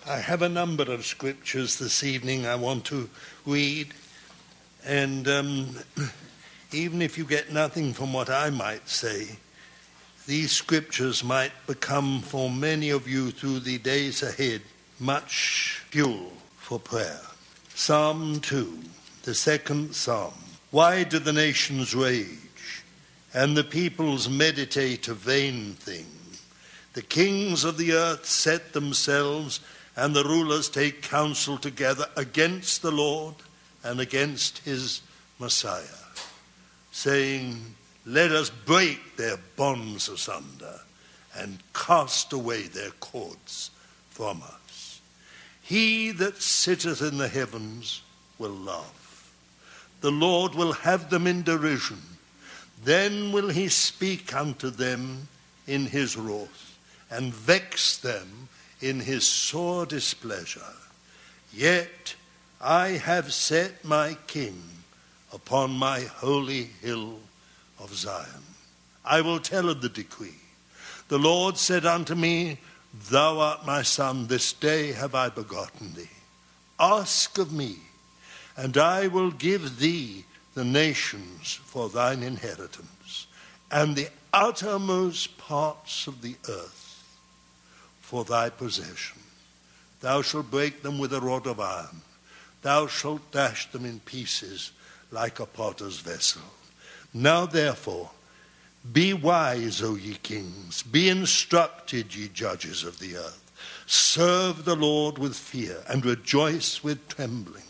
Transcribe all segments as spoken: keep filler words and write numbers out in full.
I have a number of scriptures this evening I want to read, and um, even if you get nothing from what I might say, these scriptures might become for many of you through the days ahead much fuel for prayer. Psalm two, the second psalm. Why do the nations rage, and the peoples meditate a vain thing? The kings of the earth set themselves, and the rulers take counsel together against the Lord and against his Messiah, saying, let us break their bonds asunder and cast away their cords from us. He that sitteth in the heavens will laugh. The Lord will have them in derision. Then will he speak unto them in his wrath, and vex them in his sore displeasure. Yet I have set my king upon my holy hill of Zion. I will tell of the decree. The Lord said unto me, thou art my son, this day have I begotten thee. Ask of me, and I will give thee the nations for thine inheritance, and the uttermost parts of the earth for thy possession. Thou shalt break them with a rod of iron. Thou shalt dash them in pieces like a potter's vessel. Now therefore, be wise, O ye kings. Be instructed, ye judges of the earth. Serve the Lord with fear, and rejoice with trembling.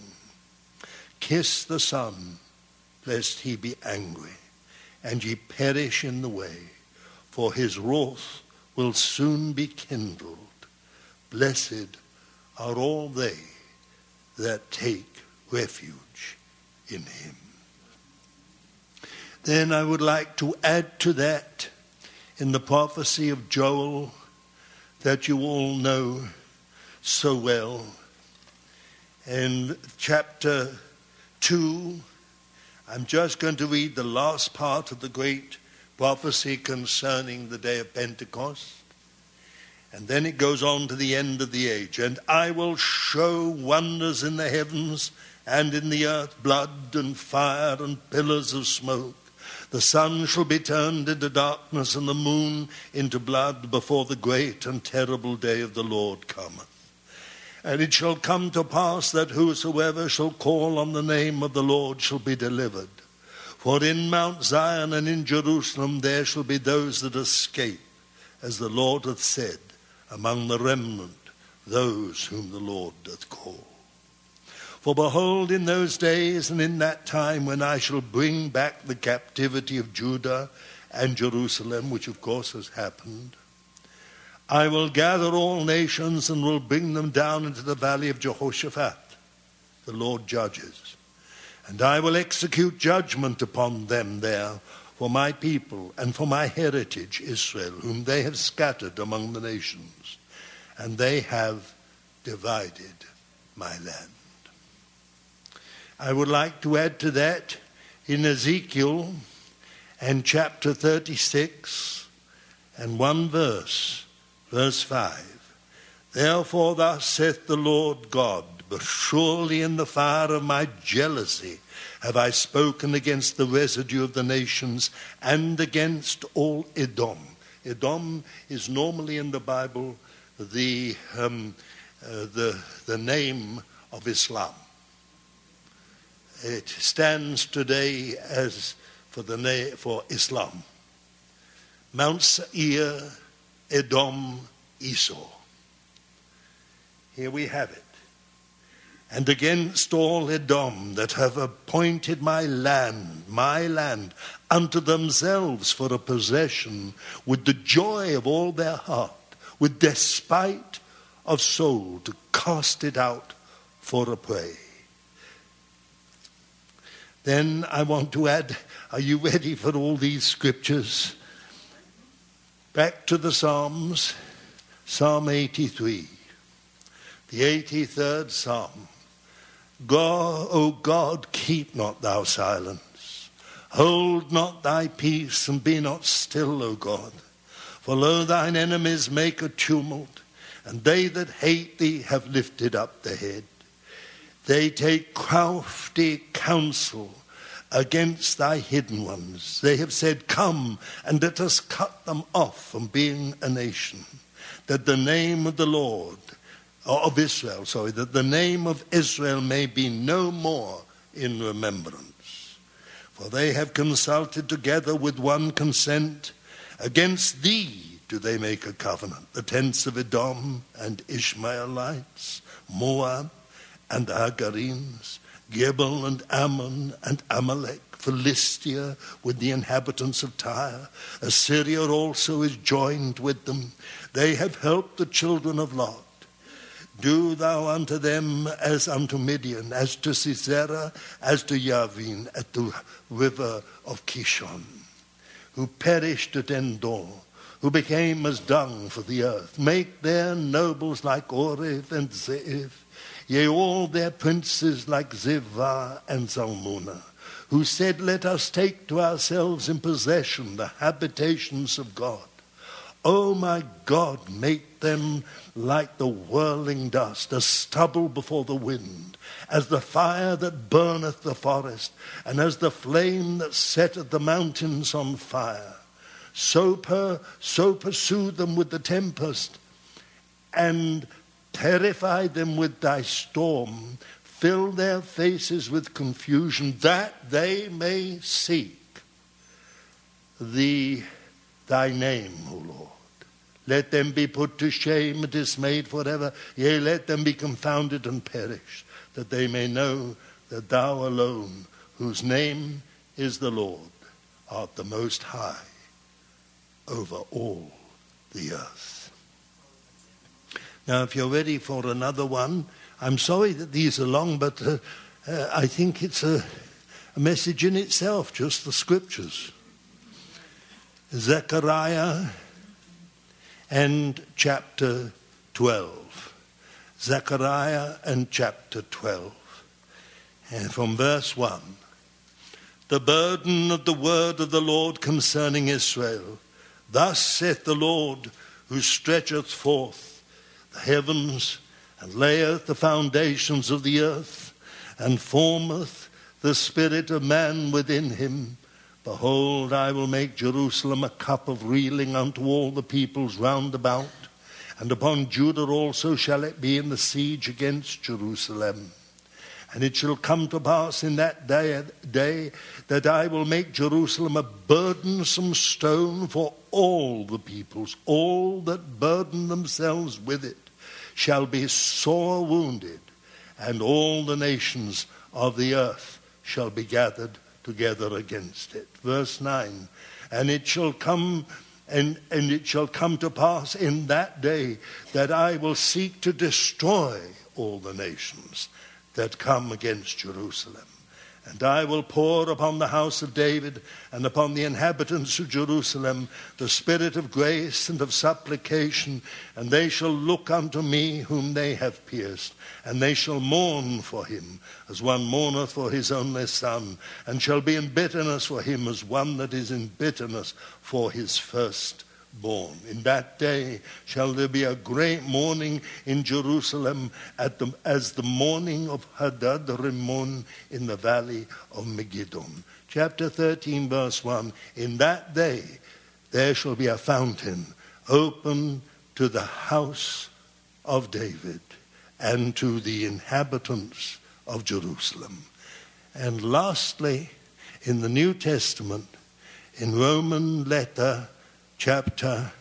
Kiss the Son, lest he be angry, and ye perish in the way, for his wrath will soon be kindled. Blessed are all they that take refuge in him. Then I would like to add to that, in the prophecy of Joel that you all know so well, in chapter two, I'm just going to read the last part of the great prophecy concerning the day of Pentecost. And then it goes on to the end of the age. And I will show wonders in the heavens and in the earth, blood and fire and pillars of smoke. The sun shall be turned into darkness and the moon into blood before the great and terrible day of the Lord cometh. And it shall come to pass that whosoever shall call on the name of the Lord shall be delivered. For in Mount Zion and in Jerusalem there shall be those that escape, as the Lord hath said, among the remnant, those whom the Lord doth call. For behold, in those days and in that time when I shall bring back the captivity of Judah and Jerusalem, which of course has happened, I will gather all nations and will bring them down into the valley of Jehoshaphat, the Lord judges. And I will execute judgment upon them there for my people and for my heritage Israel, whom they have scattered among the nations, and they have divided my land. I would like to add to that in Ezekiel and chapter thirty-six and one verse, verse five. Therefore thus saith the Lord God, but surely in the fire of my jealousy have I spoken against the residue of the nations and against all Edom. Edom is normally in the Bible the um, uh, the the name of Islam. It stands today as for the na- for Islam. Mount Seir, Edom, Esau. Here we have it. And against all Edom that have appointed my land, my land, unto themselves for a possession, with the joy of all their heart, with despite of soul, to cast it out for a prey. Then I want to add, are you ready for all these scriptures? Back to the Psalms, Psalm eighty-three, the eighty-third Psalm. God, O God, keep not thou silence. Hold not thy peace, and be not still, O God. For lo, thine enemies make a tumult, and they that hate thee have lifted up their head. They take crafty counsel against thy hidden ones. They have said, come and let us cut them off from being a nation, that the name of the Lord, or of Israel, sorry, that the name of Israel may be no more in remembrance. For they have consulted together with one consent. Against thee do they make a covenant, the tents of Edom and Ishmaelites, Moab and Agarims, Gebal and Ammon and Amalek, Philistia with the inhabitants of Tyre. Assyria also is joined with them. They have helped the children of Lot. Do thou unto them as unto Midian, as to Sisera, as to Yavin at the river of Kishon, who perished at Endor, who became as dung for the earth. Make their nobles like Oreb and Zeev, yea, all their princes like Zivah and Zalmunna, who said, let us take to ourselves in possession the habitations of God. O my God, make them like the whirling dust, as stubble before the wind, as the fire that burneth the forest, and as the flame that setteth the mountains on fire. So, per, so pursue them with the tempest, and terrify them with thy storm. Fill their faces with confusion, that they may seek thee, thy name, O Lord. Let them be put to shame and dismayed forever. Yea, let them be confounded and perish, that they may know that thou alone, whose name is the Lord, art the most high over all the earth. Now, if you're ready for another one, I'm sorry that these are long, but uh, uh, I think it's a, a message in itself, just the scriptures. Zechariah and chapter twelve. Zechariah and chapter twelve. And from verse one. The burden of the word of the Lord concerning Israel. Thus saith the Lord, who stretcheth forth the heavens, and layeth the foundations of the earth, and formeth the spirit of man within him. Behold, I will make Jerusalem a cup of reeling unto all the peoples round about, and upon Judah also shall it be in the siege against Jerusalem. And it shall come to pass in that day, day that I will make Jerusalem a burdensome stone for all the peoples. All that burden themselves with it shall be sore wounded, and all the nations of the earth shall be gathered together against it. Verse nine, and it shall come and, and it shall come to pass in that day that I will seek to destroy all the nations that come against Jerusalem. And I will pour upon the house of David and upon the inhabitants of Jerusalem the spirit of grace and of supplication, and they shall look unto me whom they have pierced, and they shall mourn for him as one mourneth for his only son, and shall be in bitterness for him as one that is in bitterness for his firstborn. In that day shall there be a great mourning in Jerusalem at the, as the mourning of Hadad Rimmon in the valley of Megiddon. Chapter thirteen, verse one. In that day there shall be a fountain open to the house of David and to the inhabitants of Jerusalem. And lastly, in the New Testament, in Roman letter chapter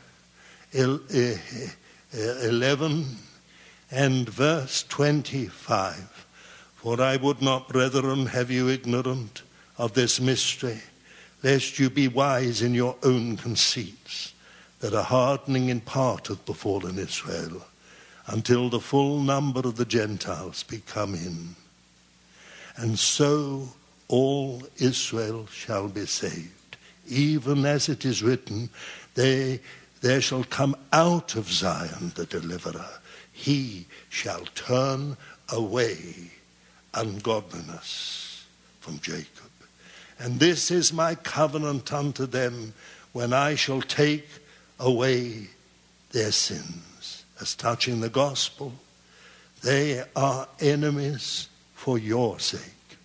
eleven and verse twenty-five. For I would not, brethren, have you ignorant of this mystery, lest you be wise in your own conceits, that a hardening in part hath befallen Israel, until the full number of the Gentiles be come in. And so all Israel shall be saved, even as it is written, They, there shall come out of Zion the deliverer. He shall turn away ungodliness from Jacob. And this is my covenant unto them when I shall take away their sins. as touching the gospel, they are enemies for your sake.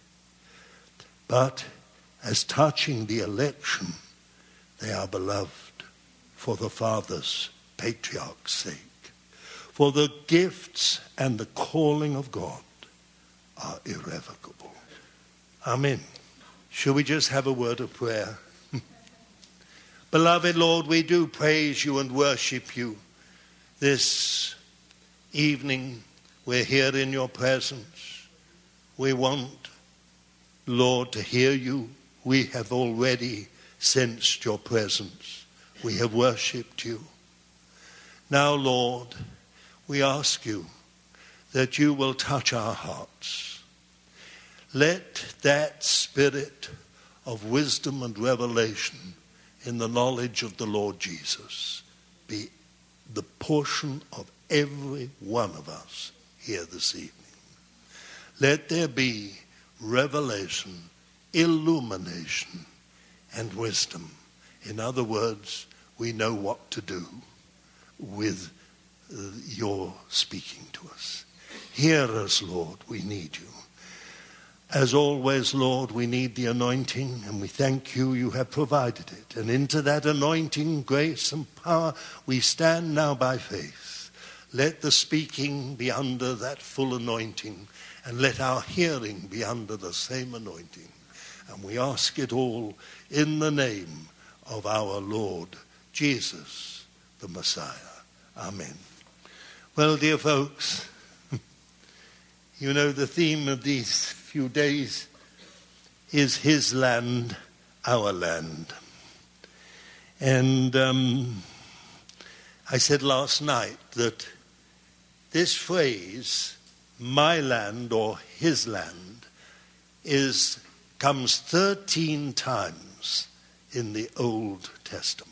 But as touching the election, they are beloved for the Father's, patriarch's sake. For the gifts and the calling of God are irrevocable. Amen. Shall we just have a word of prayer? Beloved Lord, we do praise you and worship you. This evening we're here in your presence. We want, Lord, to hear you. We have already sensed your presence. We have worshipped you. Now, Lord, we ask you that you will touch our hearts. Let that spirit of wisdom and revelation in the knowledge of the Lord Jesus be the portion of every one of us here this evening. Let there be revelation, illumination, and wisdom. In other words, we know what to do with uh, your speaking to us. Hear us, Lord, we need you. As always, Lord, we need the anointing, and we thank you, you have provided it. And into that anointing, grace, and power, we stand now by faith. Let the speaking be under that full anointing, and let our hearing be under the same anointing. And we ask it all in the name of our Lord Jesus, the Messiah. Amen. Well, dear folks, you know the theme of these few days is his land, our land. And um, I said last night that this phrase, my land or his land, is comes thirteen times in the Old Testament.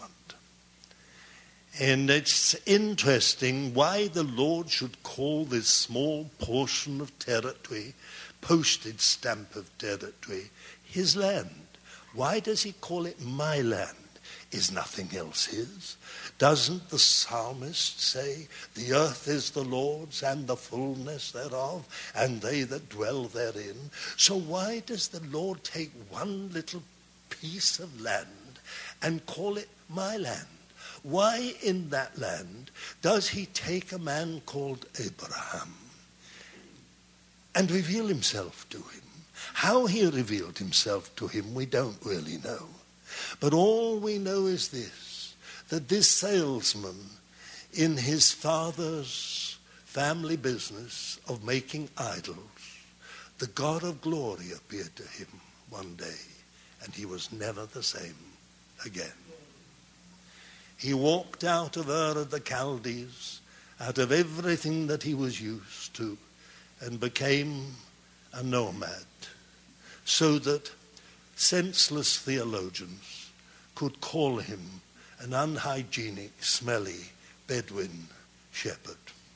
And it's interesting why the Lord should call this small portion of territory, postage stamp of territory, his land. Why does he call it my land? Is nothing else his? Doesn't the psalmist say, the earth is the Lord's and the fullness thereof, and they that dwell therein? So why does the Lord take one little piece of land and call it my land? Why in that land does he take a man called Abraham and reveal himself to him? How he revealed himself to him, we don't really know. But all we know is this, that this salesman in his father's family business of making idols, the God of glory appeared to him one day, and he was never the same again. He walked out of Ur of the Chaldees, out of everything that he was used to, and became a nomad, so that senseless theologians could call him an unhygienic, smelly Bedouin shepherd.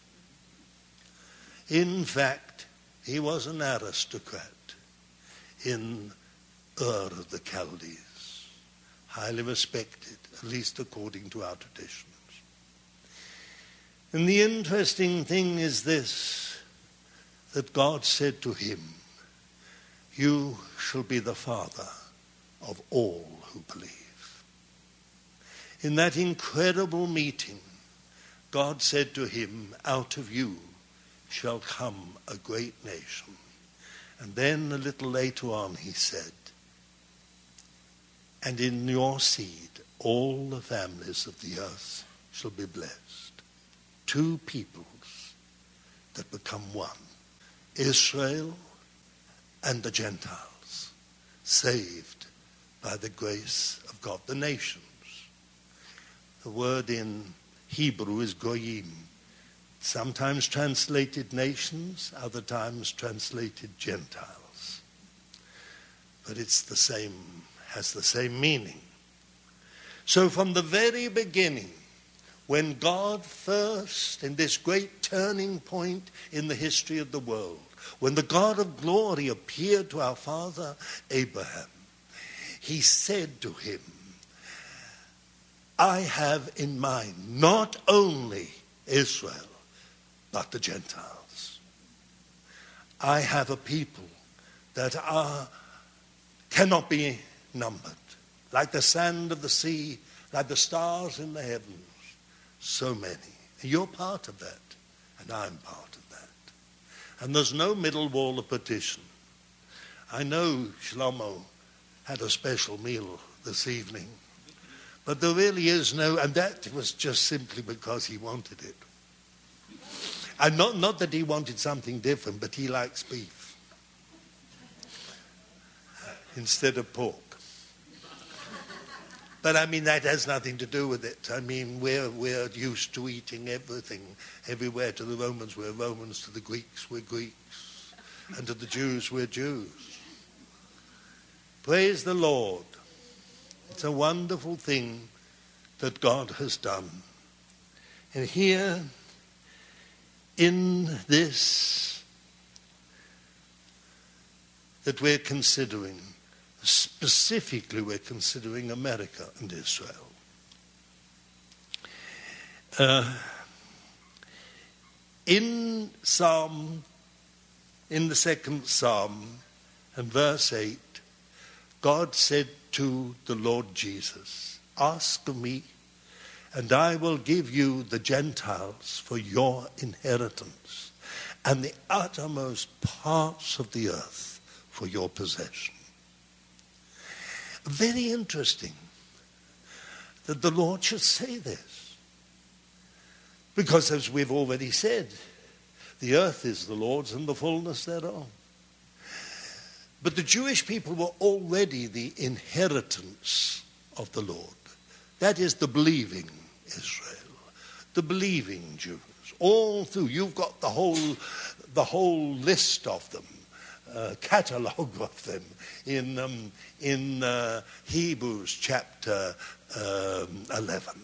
In fact, he was an aristocrat in Ur of the Chaldees, highly respected, at least according to our traditions. And the interesting thing is this, that God said to him, you shall be the father of all who believe. In that incredible meeting, God said to him, out of you shall come a great nation. And then a little later on he said, and in your seed all the families of the earth shall be blessed. Two peoples that become one. Israel and the Gentiles, saved by the grace of God. The nations. The word in Hebrew is goyim. Sometimes translated nations, other times translated Gentiles. But it's the same, has the same meaning. So from the very beginning, when God first, in this great turning point in the history of the world, when the God of glory appeared to our father Abraham, he said to him, I have in mind not only Israel, but the Gentiles. I have a people that are cannot be numbered, like the sand of the sea, like the stars in the heavens, so many. And you're part of that, and I'm part of that. And there's no middle wall of partition. I know Shlomo had a special meal this evening, but there really is no, and that was just simply because he wanted it. And not, not that he wanted something different, but he likes beef instead of pork. But I mean, that has nothing to do with it. I mean, we're, we're used to eating everything everywhere. To the Romans, we're Romans. To the Greeks, we're Greeks. And to the Jews, we're Jews. Praise the Lord. It's a wonderful thing that God has done. And here, in this that we're considering, specifically we're considering America and Israel. Uh, in Psalm, in the second Psalm, and verse eight, God said to the Lord Jesus, "Ask of me, and I will give you the Gentiles for your inheritance, and the uttermost parts of the earth for your possession." Very interesting that the Lord should say this. Because as we've already said, the earth is the Lord's and the fullness thereof. But the Jewish people were already the inheritance of the Lord. That is the believing Israel, the believing Jews. All through, you've got the whole, the whole list of them, uh, catalogue of them in um, in uh, Hebrews chapter um, eleven.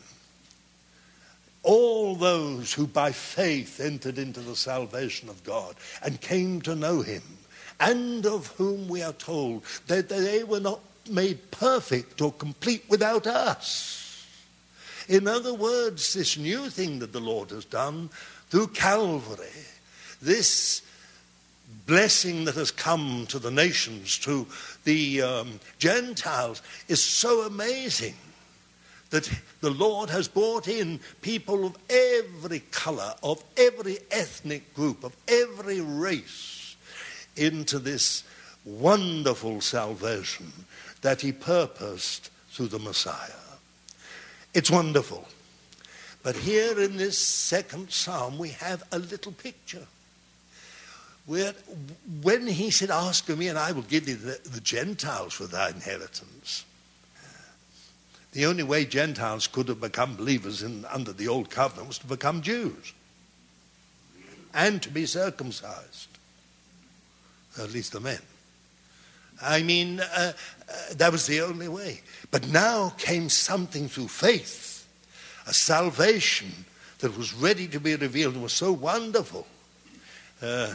All those who by faith entered into the salvation of God and came to know him, and of whom we are told that they were not made perfect or complete without us. In other words, this new thing that the Lord has done through Calvary, this blessing that has come to the nations, to the um, Gentiles, is so amazing that the Lord has brought in people of every color, of every ethnic group, of every race, into this wonderful salvation that he purposed through the Messiah. It's wonderful. But here in this second psalm, we have a little picture. Where, when he said, "Ask of me, and I will give thee the, the Gentiles for thy inheritance," the only way Gentiles could have become believers in, under the old covenant was to become Jews and to be circumcised. At least the men. I mean, uh, uh, that was the only way. But now came something through faith, a salvation that was ready to be revealed and was so wonderful. Uh,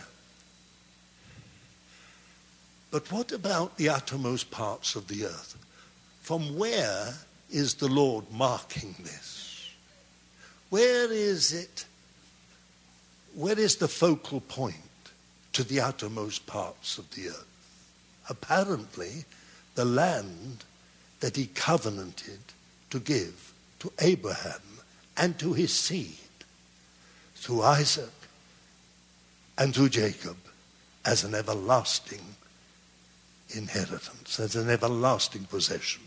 but what about the uttermost parts of the earth? From where is the Lord marking this? Where is it? Where is the focal point to the uttermost parts of the earth? Apparently, the land that he covenanted to give to Abraham and to his seed through Isaac and through Jacob as an everlasting inheritance, as an everlasting possession.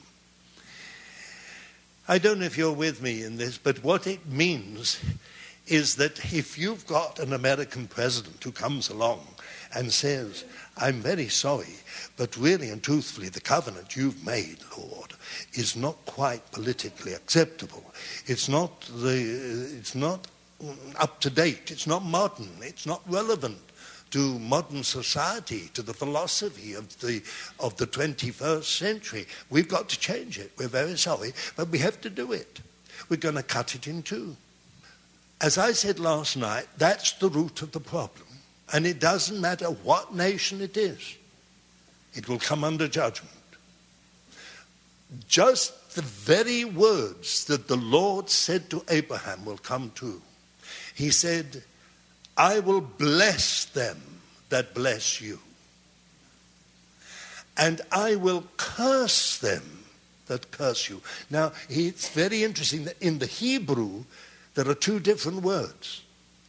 I don't know if you're with me in this, but what it means is that if you've got an American president who comes along and says, "I'm very sorry, but really and truthfully the covenant you've made, Lord, is not quite politically acceptable. It's not the, it's not up to date. It's not modern. It's not relevant to modern society, to the philosophy of the of the twenty-first century. We've got to change it. We're very sorry, but we have to do it. We're going to cut it in two." As I said last night, that's the root of the problem. And it doesn't matter what nation it is. It will come under judgment. Just the very words that the Lord said to Abraham will come true. He said, I will bless them that bless you, and I will curse them that curse you. Now, it's very interesting that in the Hebrew, there are two different words.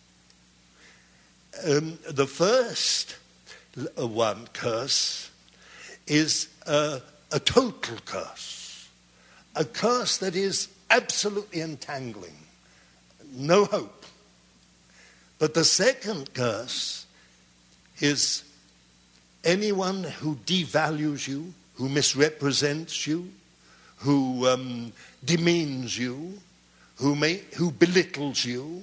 Um, the first one, curse, is uh, a total curse. A curse that is absolutely entangling. No hope. But the second curse is anyone who devalues you, who misrepresents you, who um, demeans you, who may, who belittles you.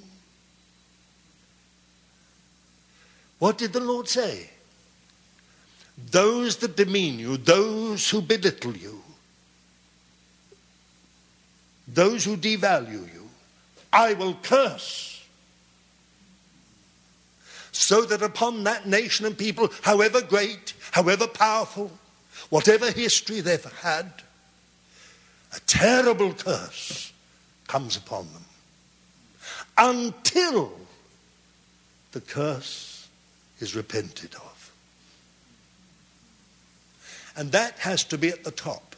What did the Lord say? Those that demean you, those who belittle you, those who devalue you, I will curse. So that upon that nation and people, however great, however powerful, whatever history they've had, a terrible curse comes upon them. Until the curse is repented of. And that has to be at the top.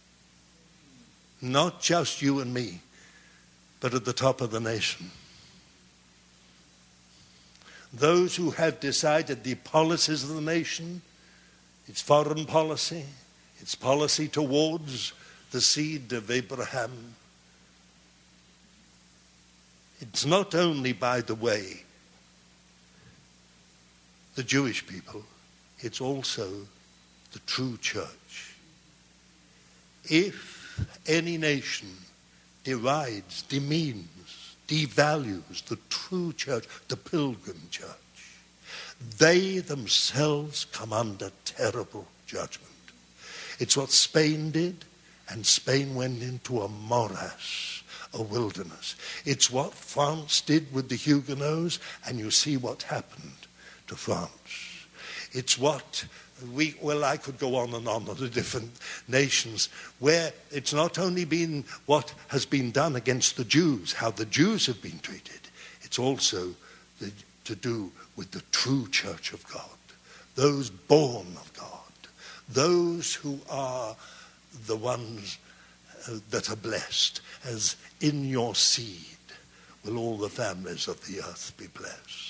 Not just you and me, but at the top of the nation. Those who have decided the policies of the nation, its foreign policy, its policy towards the seed of Abraham. It's not only, by the way, the Jewish people, it's also the true church. If any nation derides, demeans, devalues the true church, the pilgrim church, they themselves come under terrible judgment. It's what Spain did, and Spain went into a morass, a wilderness. It's what France did with the Huguenots, and you see what happened to France. It's what we, well, I could go on and on on the different nations where it's not only been what has been done against the Jews, how the Jews have been treated, it's also the, to do with the true church of God, those born of God, those who are the ones uh, that are blessed, as in your seed will all the families of the earth be blessed.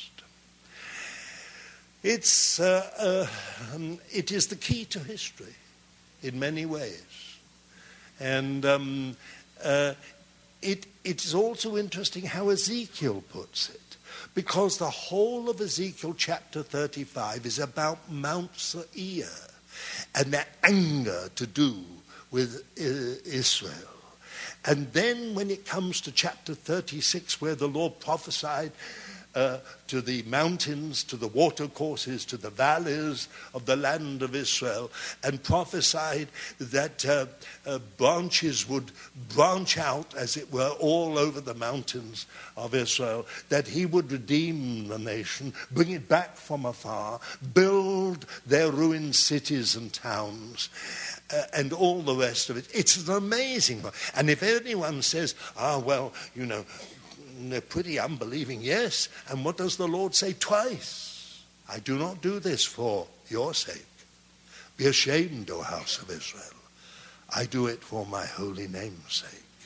It's, uh, uh, um, it is the key to history in many ways. And um, uh, it, it is also interesting how Ezekiel puts it, because the whole of Ezekiel chapter thirty-five is about Mount Seir and their anger to do with uh, Israel. And then when it comes to chapter thirty-six, where the Lord prophesied Uh, to the mountains, to the watercourses, to the valleys of the land of Israel, and prophesied that uh, uh, branches would branch out, as it were, all over the mountains of Israel, that he would redeem the nation, bring it back from afar, build their ruined cities and towns, uh, and all the rest of it. It's an amazing one. And if anyone says, ah, well, you know, they're pretty unbelieving, yes. And what does the Lord say twice? I do not do this for your sake. Be ashamed, O house of Israel. I do it for my holy name's sake.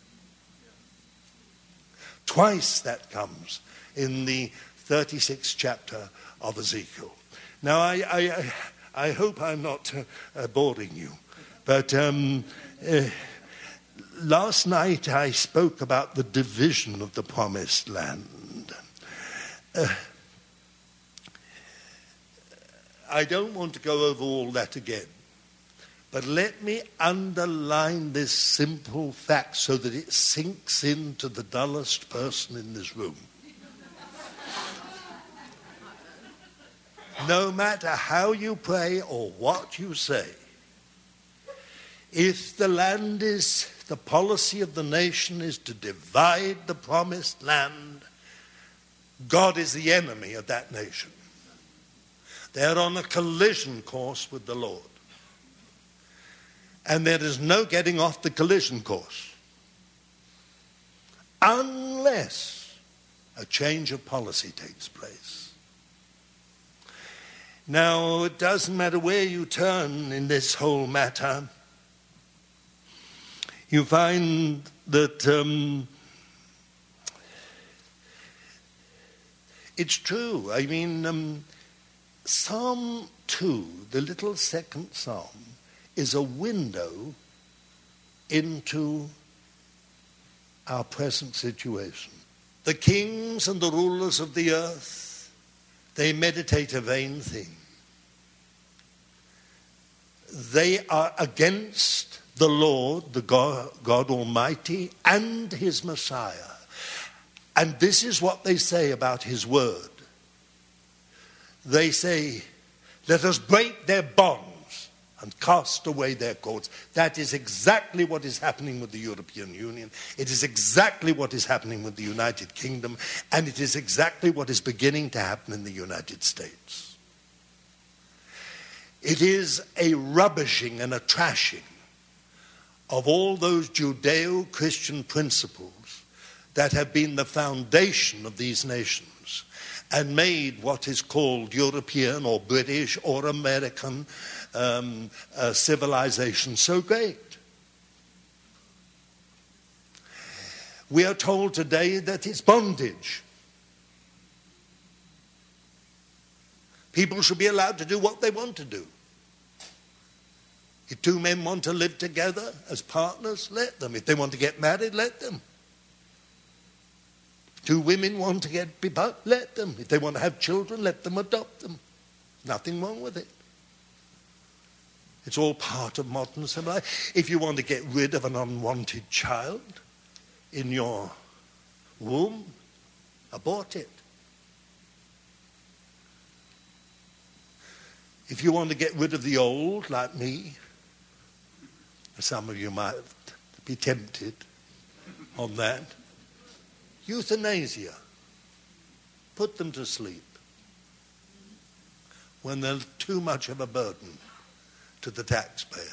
Twice that comes in the thirty-sixth chapter of Ezekiel. Now, I, I, I hope I'm not uh, boring you, but um, uh, last night I spoke about the division of the promised land. Uh, I don't want to go over all that again, but let me underline this simple fact so that it sinks into the dullest person in this room. No matter how you pray or what you say, if the land is, the policy of the nation is to divide the promised land, God is the enemy of that nation. They're on a collision course with the Lord. And there is no getting off the collision course. Unless a change of policy takes place. Now, it doesn't matter where you turn in this whole matter. You find that um, it's true. I mean, um, Psalm two, the little second psalm, is a window into our present situation. The kings and the rulers of the earth, they meditate a vain thing. They are against the Lord, the God, God Almighty, and his Messiah. And this is what they say about his word. They say, let us break their bonds and cast away their cords. That is exactly what is happening with the European Union. It is exactly what is happening with the United Kingdom. And it is exactly what is beginning to happen in the United States. It is a rubbishing and a trashing of all those Judeo-Christian principles that have been the foundation of these nations and made what is called European or British or American um, uh, civilization so great. We are told today that it's bondage. People should be allowed to do what they want to do. If two men want to live together as partners, let them. If they want to get married, let them. If two women want to get married, let them. If they want to have children, let them adopt them. Nothing wrong with it. It's all part of modern civilization. If you want to get rid of an unwanted child in your womb, abort it. If you want to get rid of the old, like me, some of you might be tempted on that, euthanasia. Put them to sleep when they're too much of a burden to the taxpayer.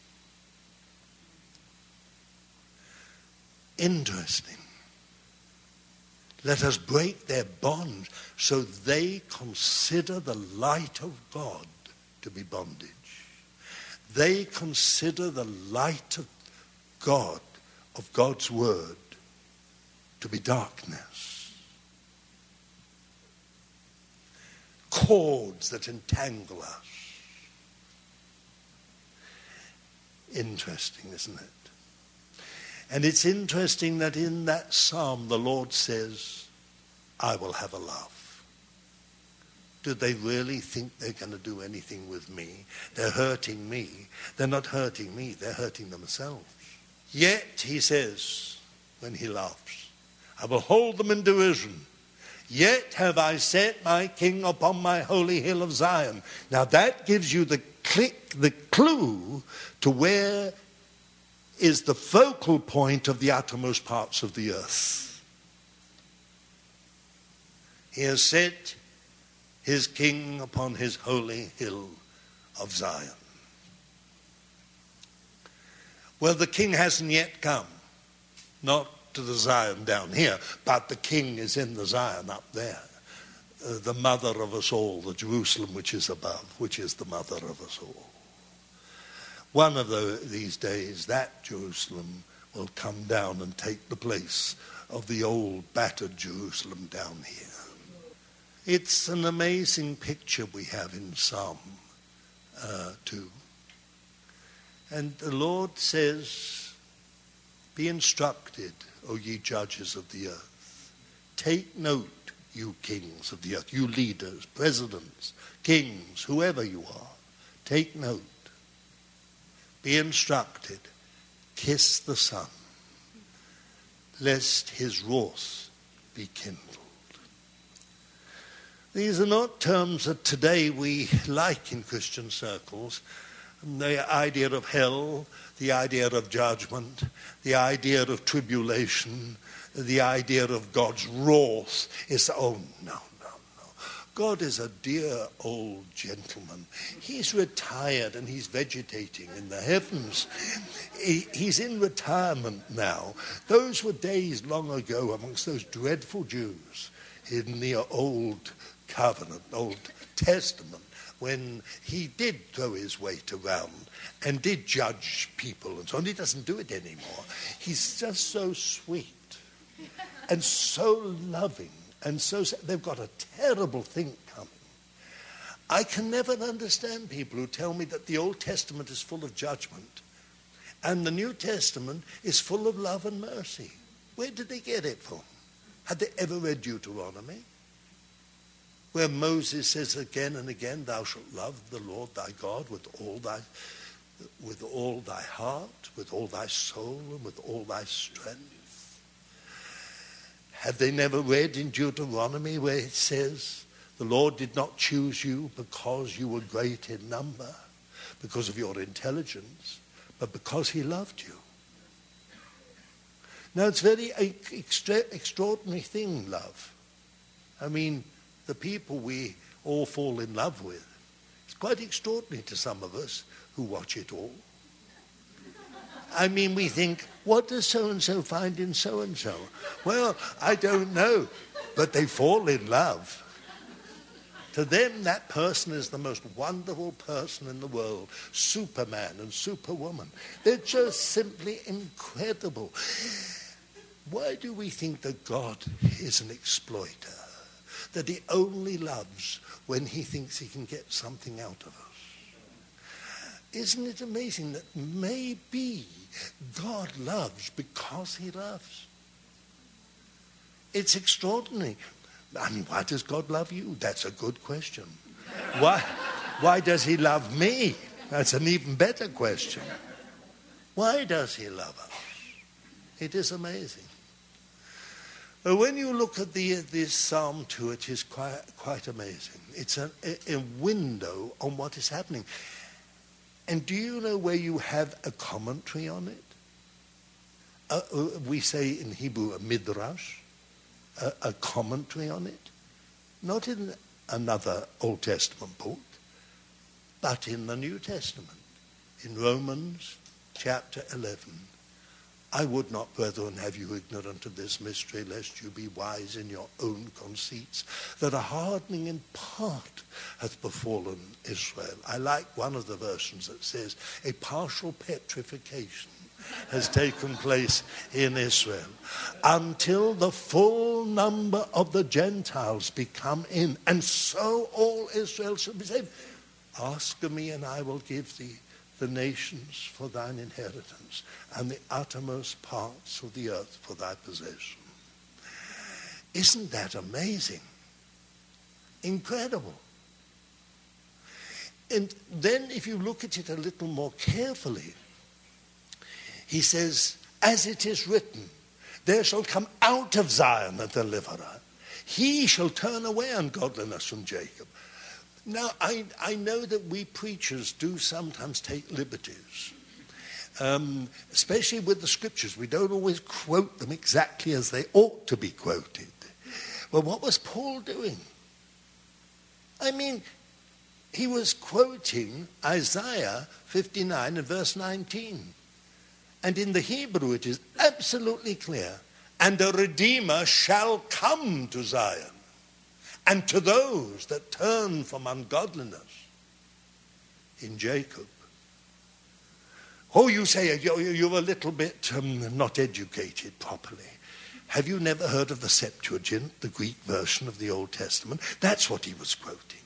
Interesting. Let us break their bonds so they consider the light of God to be bondage. They consider the light of God, of God's word, to be darkness. Cords that entangle us. Interesting, isn't it? And it's interesting that in that psalm the Lord says, I will have a laugh. Do they really think they're going to do anything with me? They're hurting me. They're not hurting me, they're hurting themselves. Yet, he says, when he laughs, I will hold them in derision. Yet have I set my king upon my holy hill of Zion. Now that gives you the click, the clue to where is the focal point of the uttermost parts of the earth. He has set his king upon his holy hill of Zion. Well, the king hasn't yet come, not to the Zion down here, but the king is in the Zion up there, uh, the mother of us all, the Jerusalem which is above, which is the mother of us all. One of the, these days, that Jerusalem will come down and take the place of the old battered Jerusalem down here. It's an amazing picture we have in Psalm uh, two. And the Lord says, be instructed, O ye judges of the earth. Take note, you kings of the earth, you leaders, presidents, kings, whoever you are. Take note. Be instructed. Kiss the Son, lest his wrath be kindled. These are not terms that today we like in Christian circles. The idea of hell, the idea of judgment, the idea of tribulation, the idea of God's wrath is, oh, no, no, no. God is a dear old gentleman. He's retired and he's vegetating in the heavens. He, he's in retirement now. Those were days long ago amongst those dreadful Jews in the Old Covenant, Old Testament, when he did throw his weight around and did judge people and so on. He doesn't do it anymore. He's just so sweet and so loving and so... They've got a terrible thing coming. I can never understand people who tell me that the Old Testament is full of judgment and the New Testament is full of love and mercy. Where did they get it from? Had they ever read Deuteronomy, where Moses says again and again, thou shalt love the Lord thy God with all thy, with all thy heart, with all thy soul, and with all thy strength? Had they never read in Deuteronomy where it says, the Lord did not choose you because you were great in number, because of your intelligence, but because he loved you? Now, it's a very extra, extraordinary thing, love. I mean, the people we all fall in love with, it's quite extraordinary to some of us who watch it all. I mean, we think, what does so-and-so find in so-and-so? Well, I don't know, but they fall in love. To them, that person is the most wonderful person in the world. Superman and Superwoman. They're just simply incredible. Why do we think that God is an exploiter? That he only loves when he thinks he can get something out of us? Isn't it amazing that maybe God loves because he loves? It's extraordinary. I mean, why does God love you? That's a good question. Why, why does he love me? That's an even better question. Why does he love us? It is amazing. When you look at the, this Psalm two, it is quite, quite amazing. It's a, a window on what is happening. And do you know where you have a commentary on it? Uh, we say in Hebrew a midrash, a, a commentary on it. Not in another Old Testament book, but in the New Testament. In Romans chapter eleven. I would not, brethren, have you ignorant of this mystery, lest you be wise in your own conceits, that a hardening in part hath befallen Israel. I like one of the versions that says, a partial petrification has taken place in Israel, until the full number of the Gentiles be come in, and so all Israel shall be saved. Ask of me, and I will give thee the nations for thine inheritance, and the uttermost parts of the earth for thy possession. Isn't that amazing? Incredible. And then if you look at it a little more carefully, he says, as it is written, there shall come out of Zion a deliverer. He shall turn away ungodliness from Jacob. Now, I, I know that we preachers do sometimes take liberties, um, especially with the scriptures. We don't always quote them exactly as they ought to be quoted. Well, what was Paul doing? I mean, he was quoting Isaiah fifty-nine and verse nineteen. And in the Hebrew it is absolutely clear, and a Redeemer shall come to Zion, and to those that turn from ungodliness in Jacob. Oh, you say you're, you're a little bit um, not educated properly. Have you never heard of the Septuagint, the Greek version of the Old Testament? That's what he was quoting.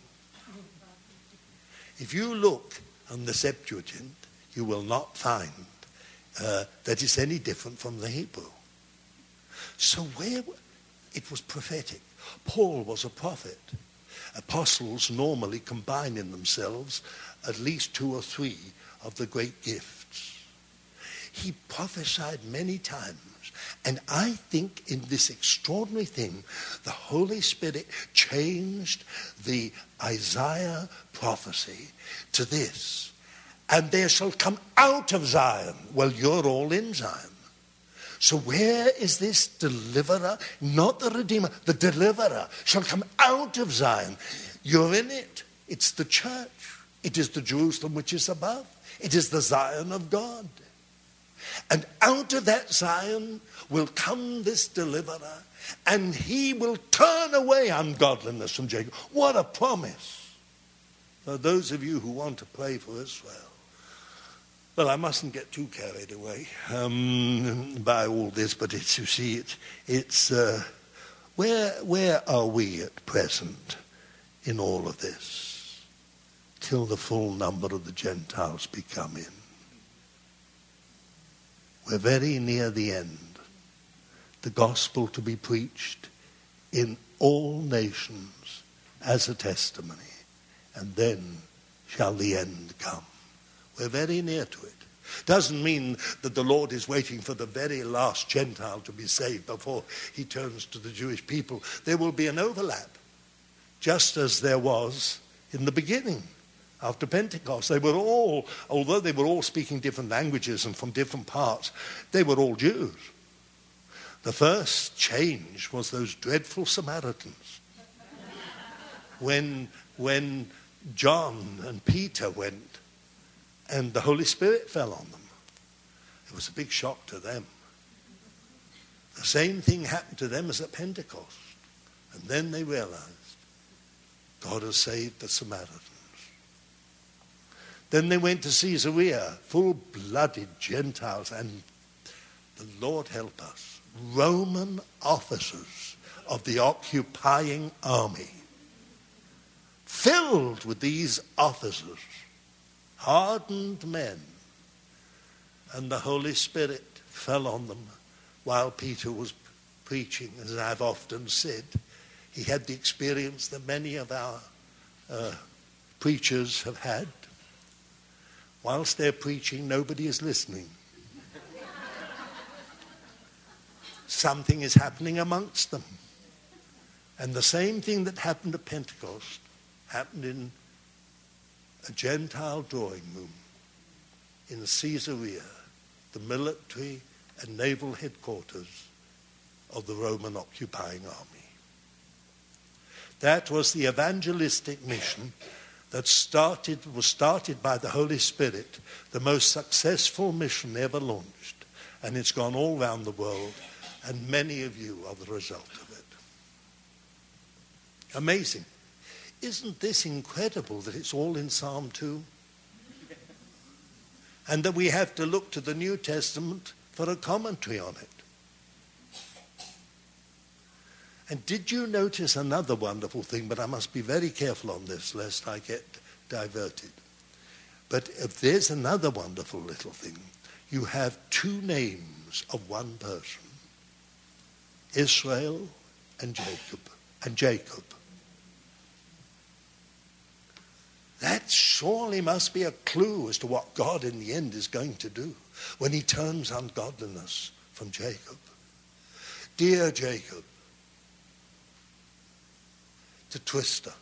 If you look on the Septuagint, you will not find uh, that it's any different from the Hebrew. So where it was prophetic. Paul was a prophet. Apostles normally combine in themselves at least two or three of the great gifts. He prophesied many times. And I think in this extraordinary thing, the Holy Spirit changed the Isaiah prophecy to this. And there shall come out of Zion. Well, you're all in Zion. So where is this deliverer? Not the Redeemer. The deliverer shall come out of Zion. You're in it. It's the church. It is the Jerusalem which is above. It is the Zion of God. And out of that Zion will come this deliverer. and he will turn away ungodliness from Jacob. What a promise for those of you who want to pray for Israel. Well, I mustn't get too carried away um, by all this, but it's, you see, it, it's uh, where where are we at present in all of this? Till the full number of the Gentiles be come in. We're very near the end. The gospel to be preached in all nations as a testimony, and then shall the end come. We're very near to it. Doesn't mean that the Lord is waiting for the very last Gentile to be saved before he turns to the Jewish people. There will be an overlap, just as there was in the beginning. After Pentecost, they were all, although they were all speaking different languages and from different parts, they were all Jews. The first change was those dreadful Samaritans. When, when John and Peter went and the Holy Spirit fell on them, it was a big shock to them. The same thing happened to them as at Pentecost. And then they realized God has saved the Samaritans. Then they went to Caesarea, full-blooded Gentiles, and the Lord help us, Roman officers of the occupying army, filled with these officers, hardened men, and the Holy Spirit fell on them while Peter was preaching. As I've often said, he had the experience that many of our uh, preachers have had. Whilst they're preaching, nobody is listening. Something is happening amongst them. And the same thing that happened at Pentecost happened in a Gentile drawing room in Caesarea, the military and naval headquarters of the Roman occupying army. That was the evangelistic mission that started was started by the Holy Spirit, the most successful mission ever launched. And it's gone all around the world, and many of you are the result of it. Amazing. Isn't this incredible that it's all in Psalm two? And that we have to look to the New Testament for a commentary on it. And did you notice another wonderful thing? But I must be very careful on this, lest I get diverted. But if there's another wonderful little thing, you have two names of one person, Israel and Jacob. And Jacob. That surely must be a clue as to what God in the end is going to do when he turns ungodliness from Jacob. Dear Jacob, to twister,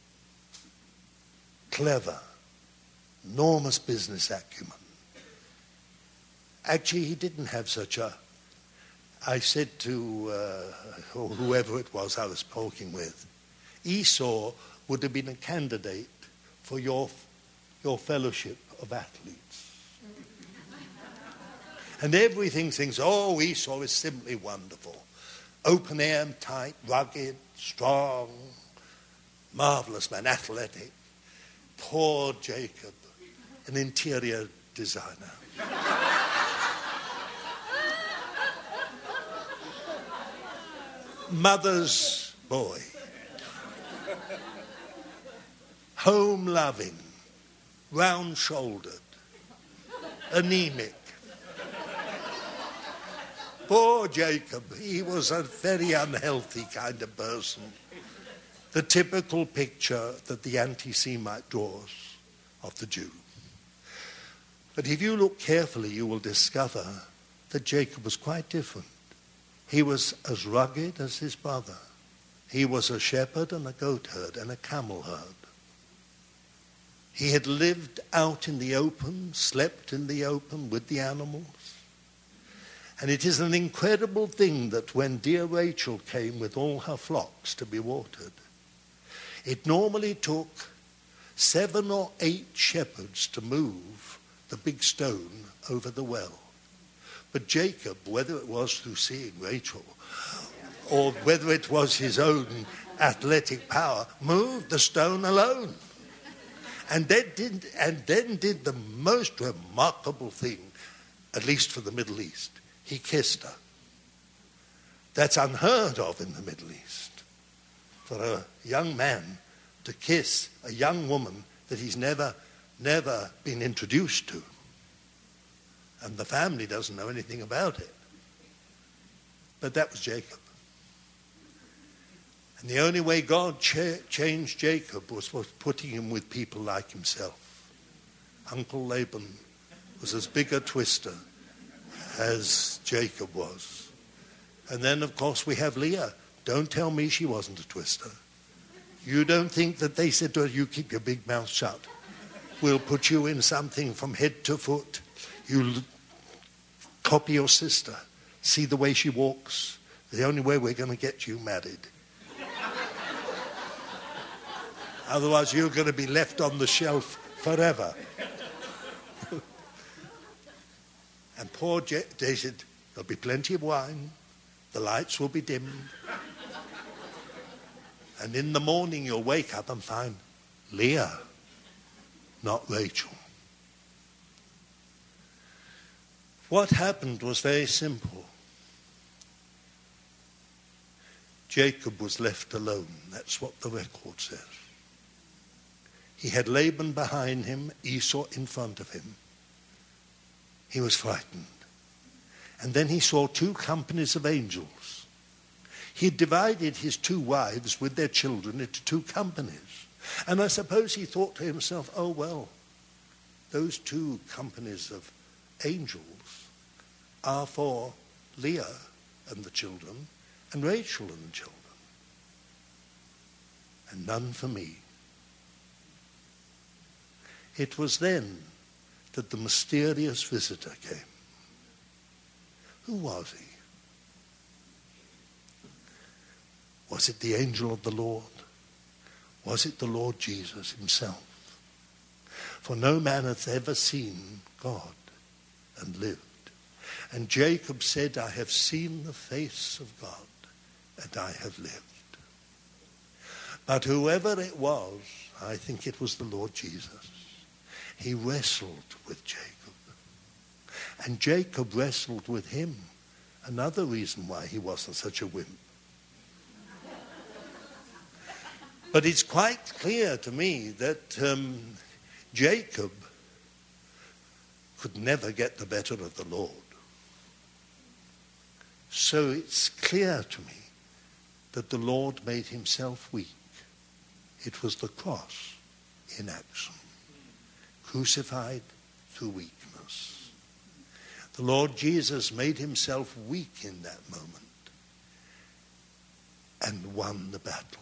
clever, enormous business acumen. Actually, he didn't have such a... I said to uh, or whoever it was I was talking with, Esau would have been a candidate for your, your fellowship of athletes. And everything thinks, oh, Esau is simply wonderful. Open air and tight, rugged, strong, marvelous man, athletic. Poor Jacob, an interior designer. Mother's boy. Home-loving, round-shouldered, anemic. Poor Jacob, he was a very unhealthy kind of person. The typical picture that the anti-Semite draws of the Jew. But if you look carefully, you will discover that Jacob was quite different. He was as rugged as his brother. He was a shepherd and a goat herd and a camel herd. He had lived out in the open, slept in the open with the animals. And it is an incredible thing that when dear Rachel came with all her flocks to be watered, it normally took seven or eight shepherds to move the big stone over the well. But Jacob, whether it was through seeing Rachel or whether it was his own athletic power, moved the stone alone. And then did, and then did the most remarkable thing, at least for the Middle East. He kissed her. That's unheard of in the Middle East. For a young man to kiss a young woman that he's never, never been introduced to. And the family doesn't know anything about it. But that was Jacob. And the only way God cha- changed Jacob was, was putting him with people like himself. Uncle Laban was as big a twister as Jacob was. And then, of course, we have Leah. Don't tell me she wasn't a twister. You don't think that they said to her, you keep your big mouth shut. We'll put you in something from head to foot. You l- copy your sister. See the way she walks. The only way we're going to get you married. Otherwise, you're going to be left on the shelf forever. And poor J- they said, there'll be plenty of wine. The lights will be dimmed. And in the morning, you'll wake up and find Leah, not Rachel. What happened was very simple. Jacob was left alone. That's what the record says. He had Laban behind him, Esau in front of him. He was frightened. And then he saw two companies of angels. He divided his two wives with their children into two companies. And I suppose he thought to himself, oh, well, those two companies of angels are for Leah and the children and Rachel and the children. And none for me. It was then that the mysterious visitor came. Who was he? Was it the angel of the Lord? Was it the Lord Jesus himself? For no man hath ever seen God and lived. And Jacob said, I have seen the face of God, and I have lived. But whoever it was, I think it was the Lord Jesus, he wrestled with Jacob. And Jacob wrestled with him. Another reason why he wasn't such a wimp. But it's quite clear to me that um, Jacob could never get the better of the Lord. So it's clear to me that the Lord made himself weak. It was the cross in action. Crucified through weakness. The Lord Jesus made himself weak in that moment and won the battle.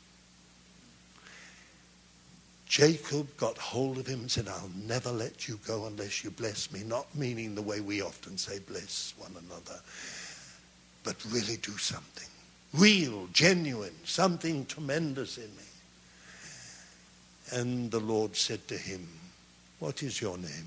Jacob got hold of him and said, I'll never let you go unless you bless me. Not meaning the way we often say bless one another, but really do something. Real, genuine, something tremendous in me. And the Lord said to him, what is your name?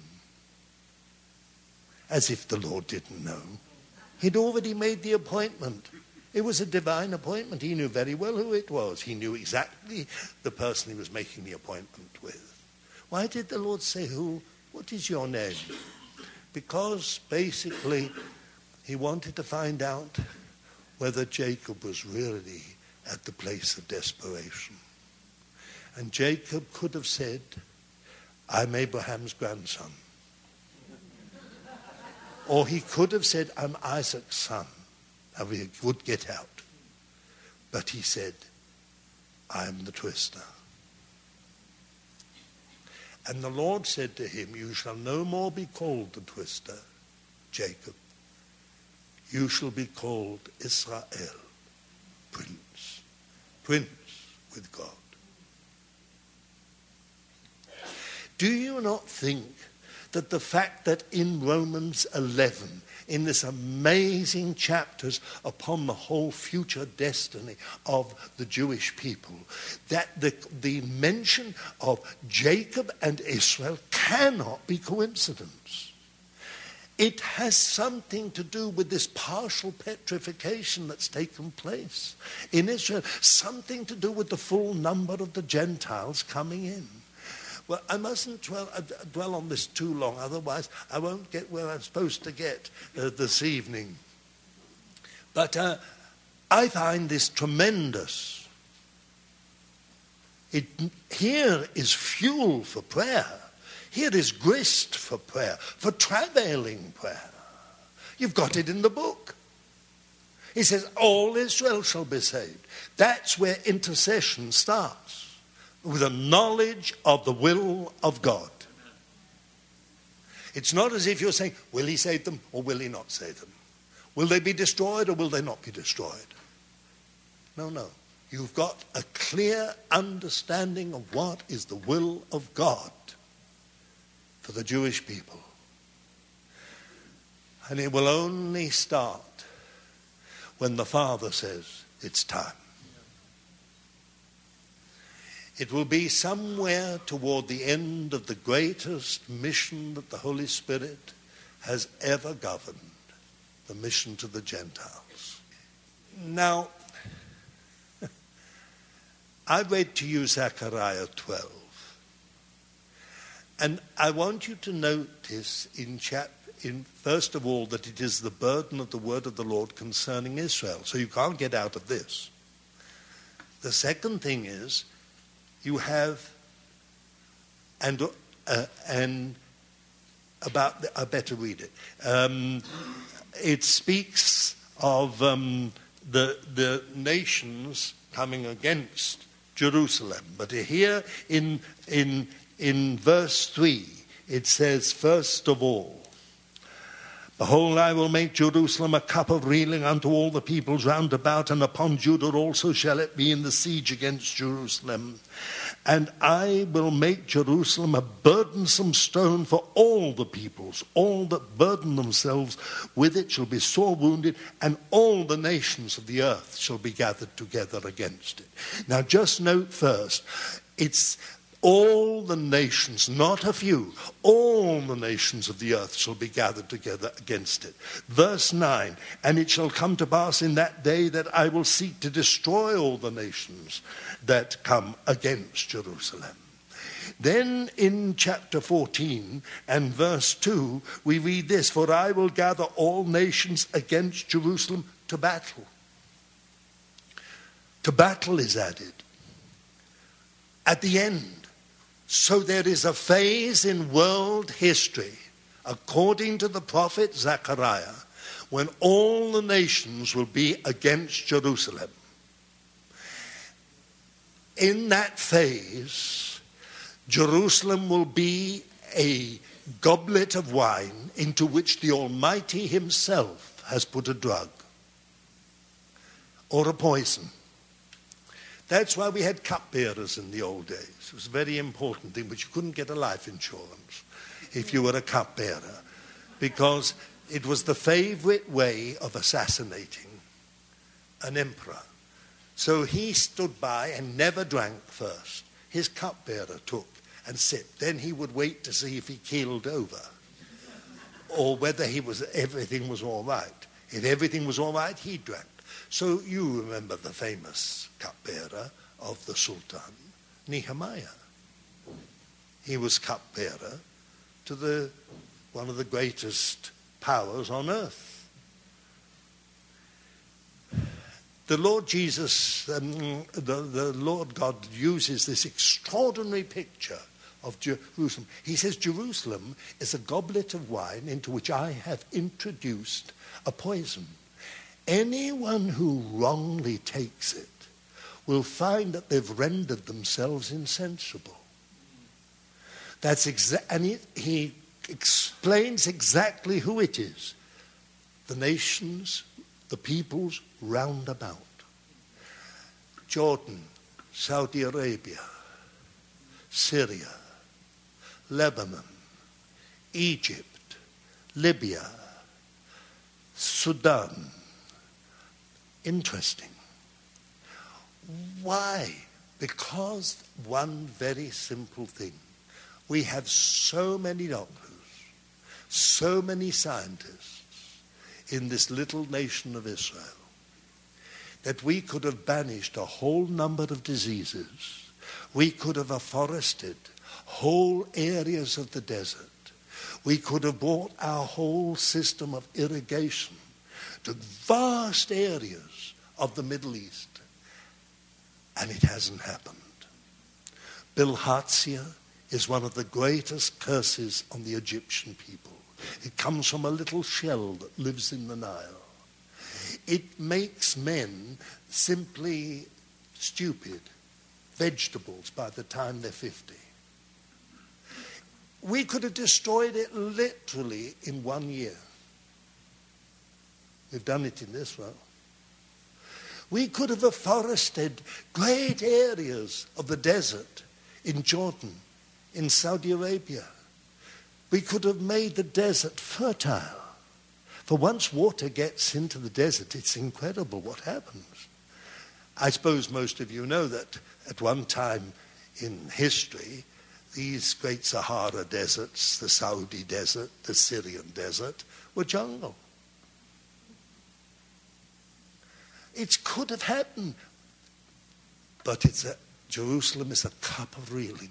As if the Lord didn't know. He'd already made the appointment. It was a divine appointment. He knew very well who it was. He knew exactly the person he was making the appointment with. Why did the Lord say, who? What is your name? Because basically he wanted to find out whether Jacob was really at the place of desperation. And Jacob could have said, I'm Abraham's grandson. Or he could have said, I'm Isaac's son. And we would get out. But he said, I am the twister. And the Lord said to him, you shall no more be called the twister, Jacob. You shall be called Israel, prince. Prince with God. Do you not think that the fact that in Romans eleven, in this amazing chapters upon the whole future destiny of the Jewish people, that the, the mention of Jacob and Israel cannot be coincidence. It has something to do with this partial petrification that's taken place in Israel, something to do with the full number of the Gentiles coming in. Well, I mustn't dwell, uh, dwell on this too long, otherwise I won't get where I'm supposed to get uh, this evening. But uh, I find this tremendous. It, here is fuel for prayer. Here is grist for prayer, for travailing prayer. You've got it in the book. He says, all Israel shall be saved. That's where intercession starts, with a knowledge of the will of God. It's not as if you're saying, will he save them or will he not save them? Will they be destroyed or will they not be destroyed? No, no. You've got a clear understanding of what is the will of God for the Jewish people. And it will only start when the Father says it's time. It will be somewhere toward the end of the greatest mission that the Holy Spirit has ever governed, the mission to the Gentiles. Now, I read to you Zechariah twelve. And I want you to notice in chap, in first of all, that it is the burden of the word of the Lord concerning Israel. So you can't get out of this. The second thing is, you have, and uh, and about, the, I better read it. Um, it speaks of um, the the nations coming against Jerusalem. But here in in In verse three, it says, first of all, behold, I will make Jerusalem a cup of reeling unto all the peoples round about, and upon Judah also shall it be in the siege against Jerusalem. And I will make Jerusalem a burdensome stone for all the peoples. All that burden themselves with it shall be sore wounded, and all the nations of the earth shall be gathered together against it. Now just note first, it's all the nations, not a few, all the nations of the earth shall be gathered together against it. Verse nine, and it shall come to pass in that day that I will seek to destroy all the nations that come against Jerusalem. Then in chapter fourteen and verse two, we read this, for I will gather all nations against Jerusalem to battle. To battle is added at the end. So there is a phase in world history, according to the prophet Zechariah, when all the nations will be against Jerusalem. In that phase, Jerusalem will be a goblet of wine into which the Almighty himself has put a drug or a poison. That's why we had cupbearers in the old days. It was a very important thing, but you couldn't get a life insurance if you were a cupbearer, because it was the favorite way of assassinating an emperor. So he stood by and never drank first. His cupbearer took and sipped. Then he would wait to see if he keeled over or whether he was everything was all right. If everything was all right, he drank. So you remember the famous cupbearer of the Sultan, Nehemiah. He was cupbearer to the one of the greatest powers on earth. The Lord Jesus, um, the, the Lord God uses this extraordinary picture of Jerusalem. He says, Jerusalem is a goblet of wine into which I have introduced a poison. Anyone who wrongly takes it will find that they've rendered themselves insensible. That's exa- and he, he explains exactly who it is. The nations, the peoples round about. Jordan, Saudi Arabia, Syria, Lebanon, Egypt, Libya, Sudan. Interesting. Why? Because one very simple thing. We have so many doctors, so many scientists in this little nation of Israel that we could have banished a whole number of diseases. We could have afforested whole areas of the desert. We could have brought our whole system of irrigation to vast areas of the Middle East. And it hasn't happened. Bilharzia is one of the greatest curses on the Egyptian people. It comes from a little shell that lives in the Nile. It makes men simply stupid, vegetables by the time they're fifty. We could have destroyed it literally in one year. We've done it in this world. We could have afforested great areas of the desert in Jordan, in Saudi Arabia. We could have made the desert fertile. For once water gets into the desert, it's incredible what happens. I suppose most of you know that at one time in history, these great Sahara deserts, the Saudi desert, the Syrian desert, were jungle. It could have happened, but it's a, Jerusalem is a cup of reeling.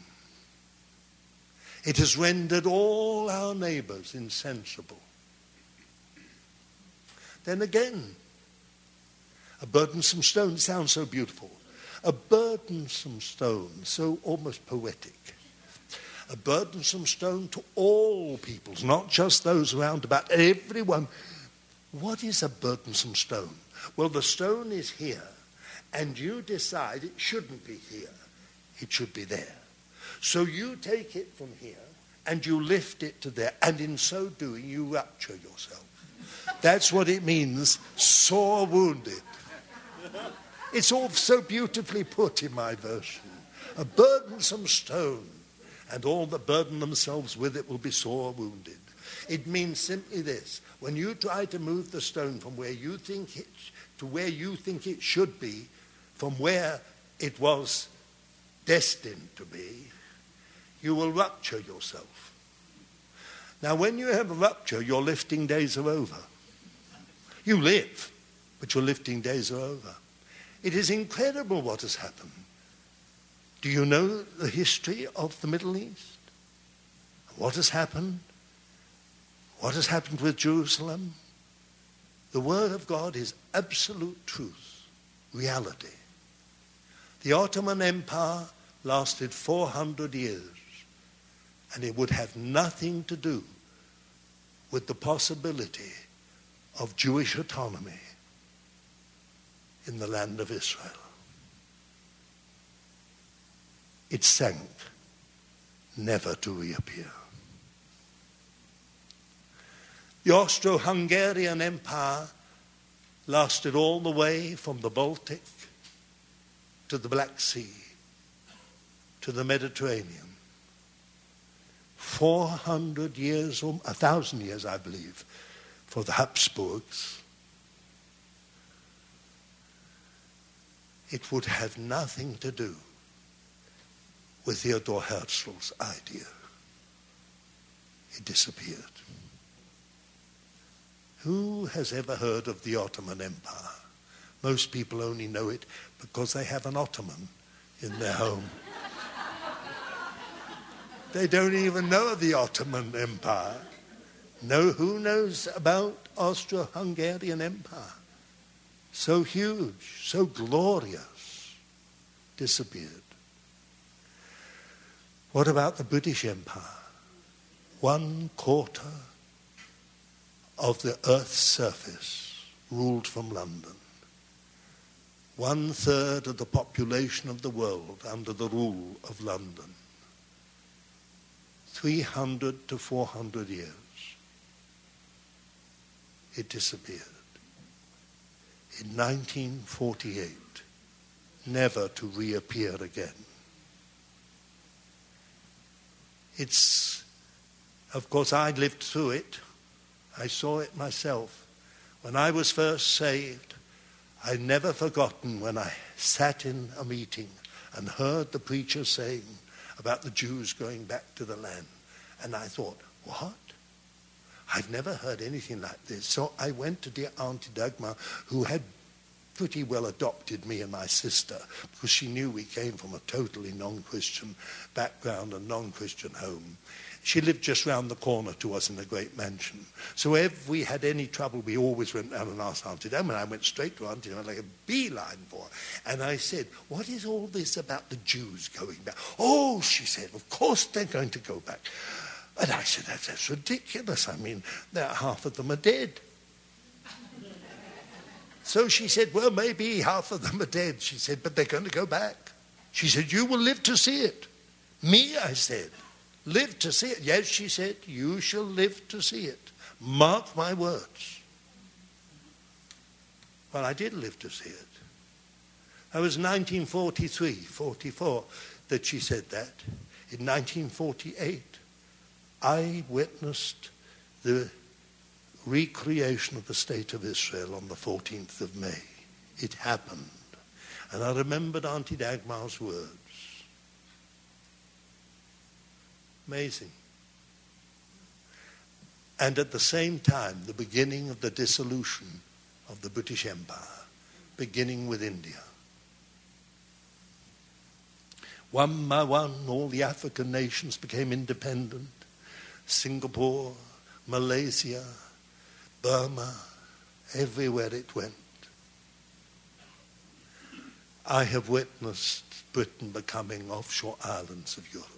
It has rendered all our neighbors insensible. Then again, a burdensome stone sounds so beautiful. A burdensome stone, so almost poetic. A burdensome stone to all peoples, not just those around about, everyone. What is a burdensome stone? Well, the stone is here, and you decide it shouldn't be here. It should be there. So you take it from here, and you lift it to there, and in so doing, you rupture yourself. That's what it means, sore wounded. It's all so beautifully put in my version. A burdensome stone, and all that burden themselves with it will be sore wounded. It means simply this: when you try to move the stone from where you think it to where you think it should be, from where it was destined to be, you will rupture yourself. Now, when you have a rupture, your lifting days are over. You live, but your lifting days are over. It is incredible what has happened. Do you know the history of the Middle East? What has happened? What has happened with Jerusalem? The Word of God is absolute truth, reality. The Ottoman Empire lasted four hundred years, and it would have nothing to do with the possibility of Jewish autonomy in the land of Israel. It sank, never to reappear. The Austro-Hungarian Empire lasted all the way from the Baltic to the Black Sea, to the Mediterranean. Four hundred years, or a thousand years, I believe, for the Habsburgs. It would have nothing to do with Theodor Herzl's idea. It disappeared. Who has ever heard of the Ottoman Empire? Most people only know it because they have an Ottoman in their home. They don't even know of the Ottoman Empire. No, who knows about Austro-Hungarian Empire? So huge, so glorious, disappeared. What about the British Empire? One quarter of the Earth's surface ruled from London. One third of the population of the world under the rule of London. three hundred to four hundred years. It disappeared. In nineteen forty-eight, never to reappear again. It's, of course, I lived through it. I saw it myself. When I was first saved, I've never forgotten when I sat in a meeting and heard the preacher saying about the Jews going back to the land. And I thought, what? I've never heard anything like this. So I went to dear Auntie Dagmar, who had pretty well adopted me and my sister, because she knew we came from a totally non-Christian background and non-Christian home. She lived just round the corner to us in a great mansion. So if we had any trouble, we always went down and asked Auntie Dagmar. And I went straight to Auntie Dagmar like a beeline for her. And I said, what is all this about the Jews going back? Oh, she said, of course they're going to go back. And I said, that's, that's ridiculous. I mean, half of them are dead. So she said, well, maybe half of them are dead. She said, but they're going to go back. She said, you will live to see it. Me, I said. Live to see it. Yes, she said, you shall live to see it. Mark my words. Well, I did live to see it. That was nineteen forty-three, forty-four that she said that. In nineteen forty-eight, I witnessed the recreation of the State of Israel on the fourteenth of May. It happened. And I remembered Auntie Dagmar's words. Amazing. And at the same time, the beginning of the dissolution of the British Empire, beginning with India. One by one, all the African nations became independent. Singapore, Malaysia, Burma, everywhere it went. I have witnessed Britain becoming offshore islands of Europe.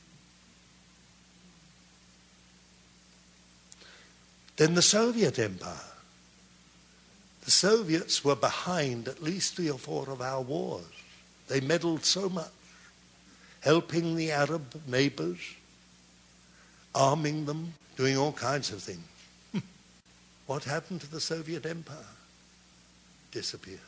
Then the Soviet Empire. The Soviets were behind at least three or four of our wars. They meddled so much, helping the Arab neighbors, arming them, doing all kinds of things. What happened to the Soviet Empire? Disappeared.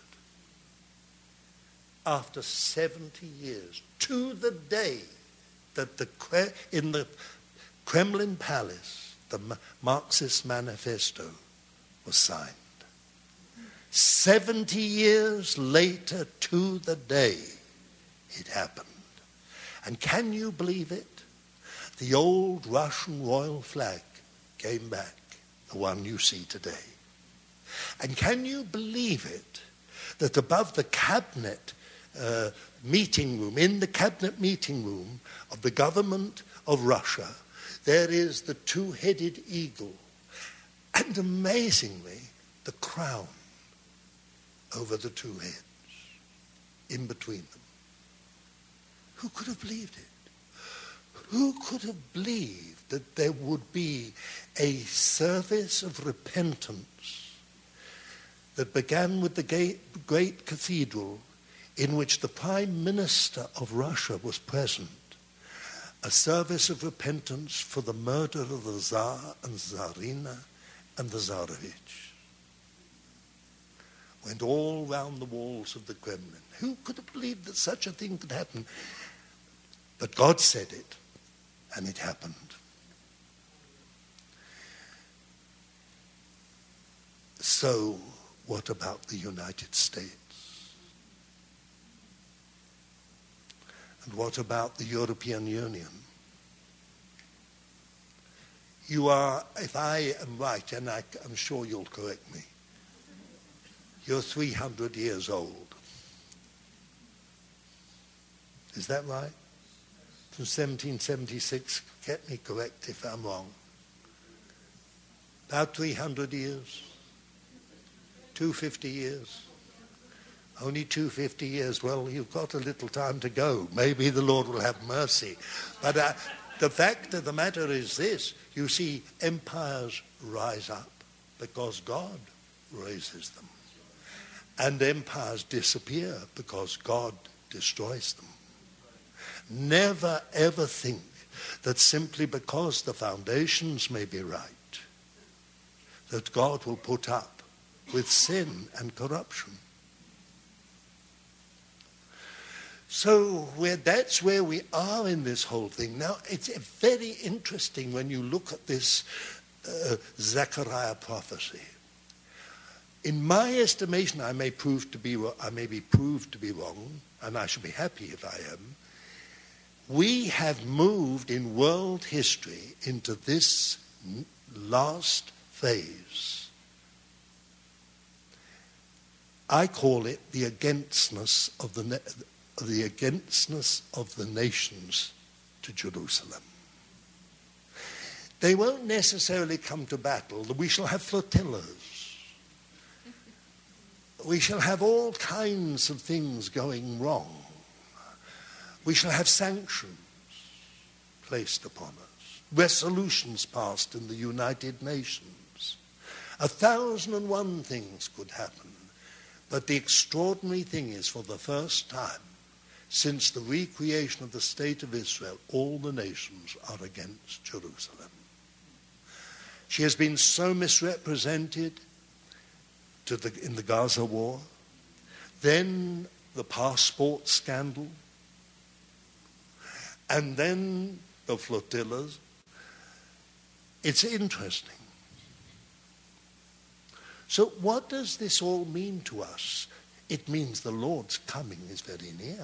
After seventy years, to the day that the in the Kremlin Palace, the Marxist Manifesto was signed. seventy years later, to the day, it happened. And can you believe it? The old Russian royal flag came back, the one you see today. And can you believe it, that above the cabinet uh, meeting room, in the cabinet meeting room of the government of Russia, there is the two-headed eagle, and amazingly, the crown over the two heads, in between them. Who could have believed it? Who could have believed that there would be a service of repentance that began with the great cathedral in which the Prime Minister of Russia was present, a service of repentance for the murder of the Tsar and Tsarina and the Tsarevich? Went all round the walls of the Kremlin. Who could have believed that such a thing could happen? But God said it, and it happened. So, what about the United States? And what about the European Union? You are, if I am right, and I, I'm sure you'll correct me, you're three hundred years old. Is that right? From seventeen seventy-six, get me correct if I'm wrong. About three hundred years? two hundred fifty years? Only two hundred fifty years. Well, you've got a little time to go. Maybe the Lord will have mercy. But uh, the fact of the matter is this. You see, empires rise up because God raises them. And empires disappear because God destroys them. Never ever think that simply because the foundations may be right, that God will put up with sin and corruption. So where, that's where we are in this whole thing. Now, it's very interesting when you look at this uh, Zechariah prophecy. In my estimation, I may prove to be I may be proved to be wrong, and I shall be happy if I am. We have moved in world history into this last phase. I call it the againstness of the, na- the againstness of the nations to Jerusalem. They won't necessarily come to battle. We shall have flotillas. We shall have all kinds of things going wrong. We shall have sanctions placed upon us, resolutions passed in the United Nations. A thousand and one things could happen. But the extraordinary thing is, for the first time since the recreation of the State of Israel, all the nations are against Jerusalem. She has been so misrepresented to the, in the Gaza war. Then the passport scandal. And then the flotillas. It's interesting. So what does this all mean to us? It means the Lord's coming is very near.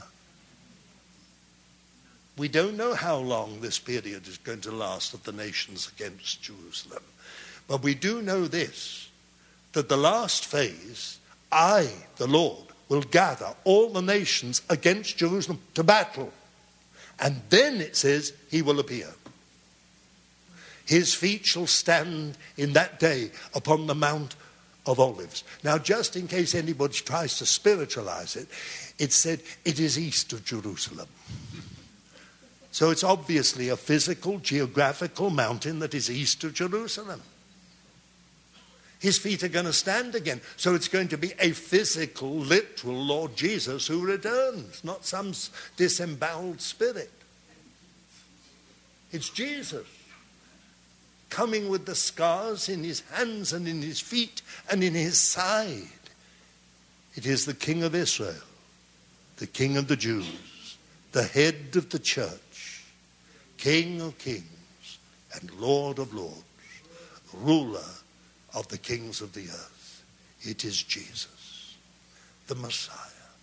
We don't know how long this period is going to last of the nations against Jerusalem. But we do know this, that the last phase, I, the Lord, will gather all the nations against Jerusalem to battle. And then it says, he will appear. His feet shall stand in that day upon the Mount of Olives. Now, just in case anybody tries to spiritualize it, it said it is east of Jerusalem. So it's obviously a physical, geographical mountain that is east of Jerusalem. His feet are going to stand again. So it's going to be a physical, literal Lord Jesus who returns, not some disemboweled spirit. It's Jesus coming with the scars in his hands and in his feet and in his side. It is the King of Israel, the King of the Jews, the head of the church, King of kings and Lord of lords, ruler of the kings of the earth. It is Jesus, the Messiah.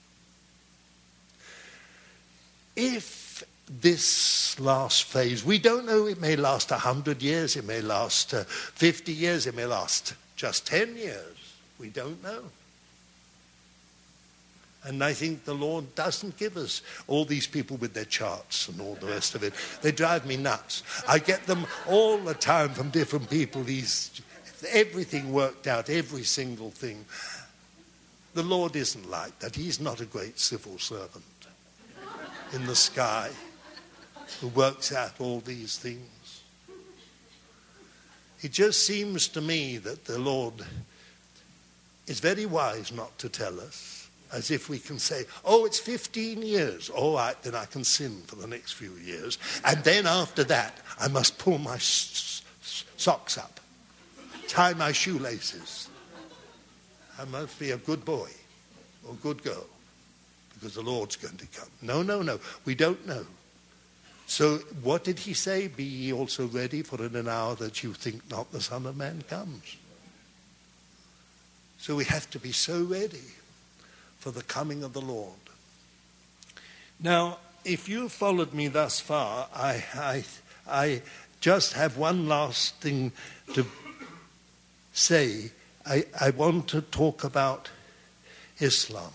If this last phase, we don't know, it may last a hundred years, it may last uh, fifty years, it may last just ten years. We don't know. And I think the Lord doesn't give us all these people with their charts and all the rest of it. They drive me nuts. I get them all the time from different people, these everything worked out, every single thing. The Lord isn't like that. He's not a great civil servant in the sky who works out all these things. It just seems to me that the Lord is very wise not to tell us, as if we can say, oh, it's fifteen years. All right, then I can sin for the next few years. And then after that, I must pull my s- s- socks up, tie my shoelaces. I must be a good boy or good girl because the Lord's going to come. No, no, no. We don't know. So what did he say? Be ye also ready, for in an hour that you think not the Son of Man comes. So we have to be so ready for the coming of the Lord. Now, if you followed me thus far, I, I, I just have one last thing to say. I, I want to talk about Islam.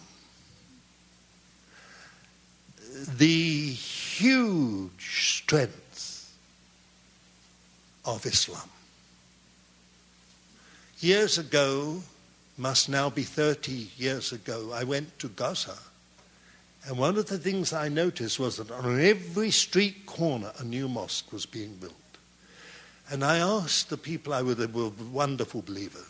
The huge strength of Islam. Years ago, must now be thirty years ago, I went to Gaza. And one of the things I noticed was that on every street corner a new mosque was being built. And I asked the people I were, they were wonderful believers,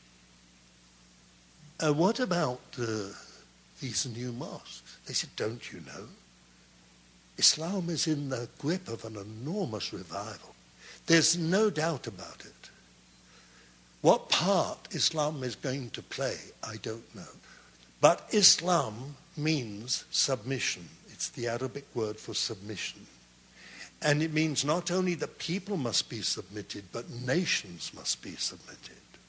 uh, what about uh, these new mosques? They said, don't you know? Islam is in the grip of an enormous revival. There's no doubt about it. What part Islam is going to play, I don't know. But Islam means submission. It's the Arabic word for submission. And it means not only that people must be submitted, but nations must be submitted.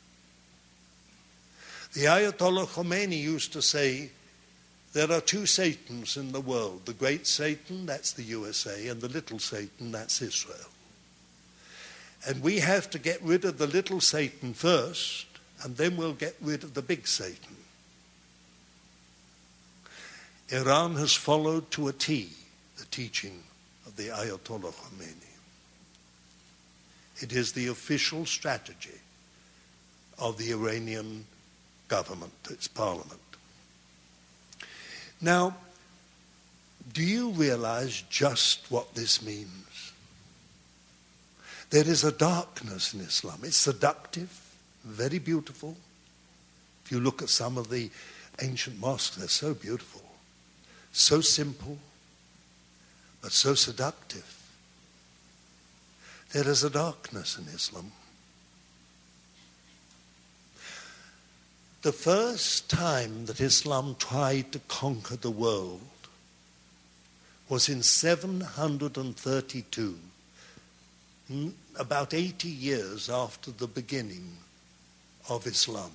The Ayatollah Khomeini used to say, there are two Satans in the world. The great Satan, that's the U S A, and the little Satan, that's Israel. And we have to get rid of the little Satan first, and then we'll get rid of the big Satan. Iran has followed to a T the teaching of the Ayatollah Khomeini. It is the official strategy of the Iranian government, its parliament. Now, do you realize just what this means? There is a darkness in Islam. It's seductive, very beautiful. If you look at some of the ancient mosques, they're so beautiful, so simple, but so seductive. There is a darkness in Islam. The first time that Islam tried to conquer the world was in seven hundred thirty-two, about eighty years after the beginning of Islam.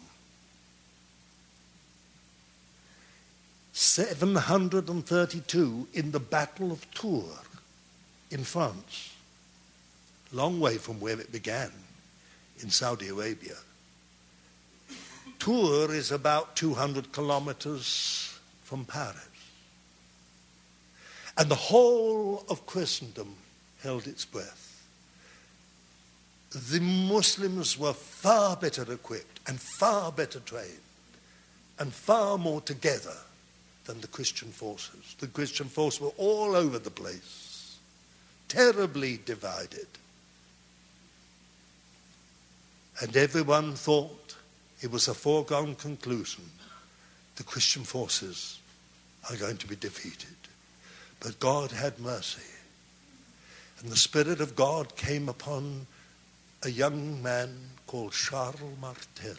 seven hundred thirty-two in the Battle of Tours in France, long way from where it began, in Saudi Arabia. Tours is about two hundred kilometers from Paris. And the whole of Christendom held its breath. The Muslims were far better equipped and far better trained and far more together than the Christian forces. The Christian forces were all over the place, terribly divided. And everyone thought it was a foregone conclusion. The Christian forces are going to be defeated. But God had mercy. And the Spirit of God came upon a young man called Charles Martel.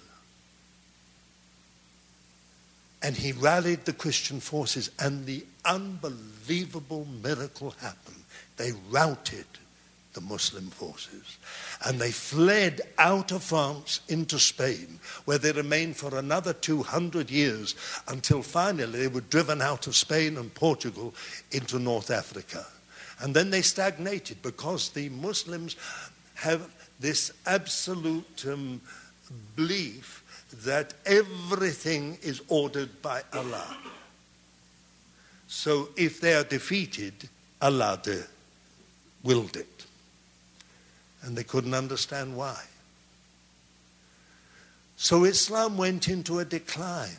And he rallied the Christian forces, and the unbelievable miracle happened. They routed the Muslim forces, and they fled out of France into Spain, where they remained for another two hundred years, until finally they were driven out of Spain and Portugal into North Africa. And then they stagnated, because the Muslims have this absolute um, belief that everything is ordered by Allah. So if they are defeated, Allah de- willed it. And they couldn't understand why. So Islam went into a decline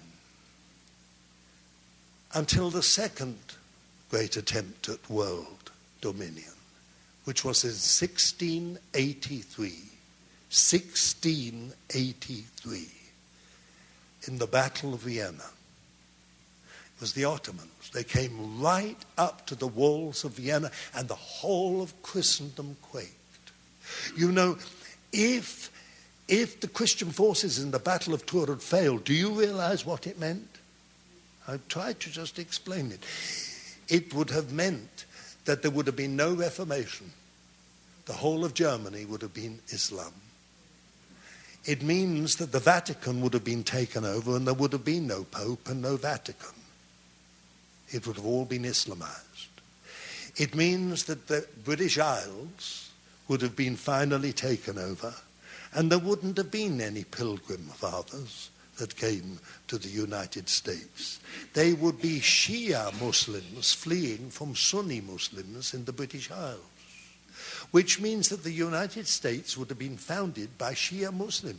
until the second great attempt at world dominion, which was in sixteen eighty-three. sixteen eighty-three. In the Battle of Vienna. It was the Ottomans. They came right up to the walls of Vienna, and the whole of Christendom quaked. You know, if, if the Christian forces in the Battle of Tours had failed, do you realize what it meant? I've tried to just explain it. It would have meant that there would have been no Reformation. The whole of Germany would have been Islam. It means that the Vatican would have been taken over, and there would have been no Pope and no Vatican. It would have all been Islamized. It means that the British Isles would have been finally taken over, and there wouldn't have been any pilgrim fathers that came to the United States. They would be Shia Muslims fleeing from Sunni Muslims in the British Isles. Which means that the United States would have been founded by Shia Muslims.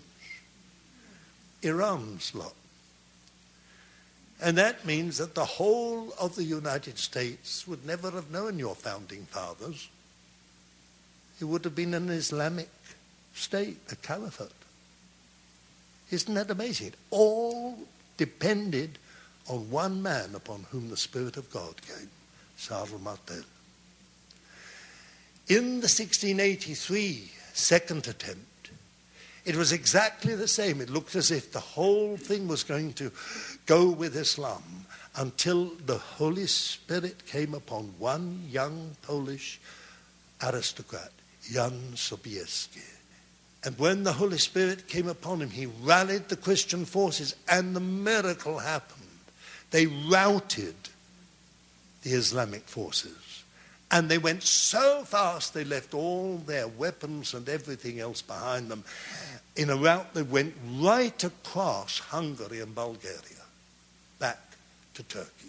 Iran's lot. And that means that the whole of the United States would never have known your founding fathers. It would have been an Islamic state, a caliphate. Isn't that amazing? It all depended on one man upon whom the Spirit of God came, Charles Martel. In the sixteen eighty-three second attempt, it was exactly the same. It looked as if the whole thing was going to go with Islam, until the Holy Spirit came upon one young Polish aristocrat, Jan Sobieski. And when the Holy Spirit came upon him, he rallied the Christian forces, and the miracle happened. They routed the Islamic forces. And they went so fast, they left all their weapons and everything else behind them in a route that went right across Hungary and Bulgaria, back to Turkey.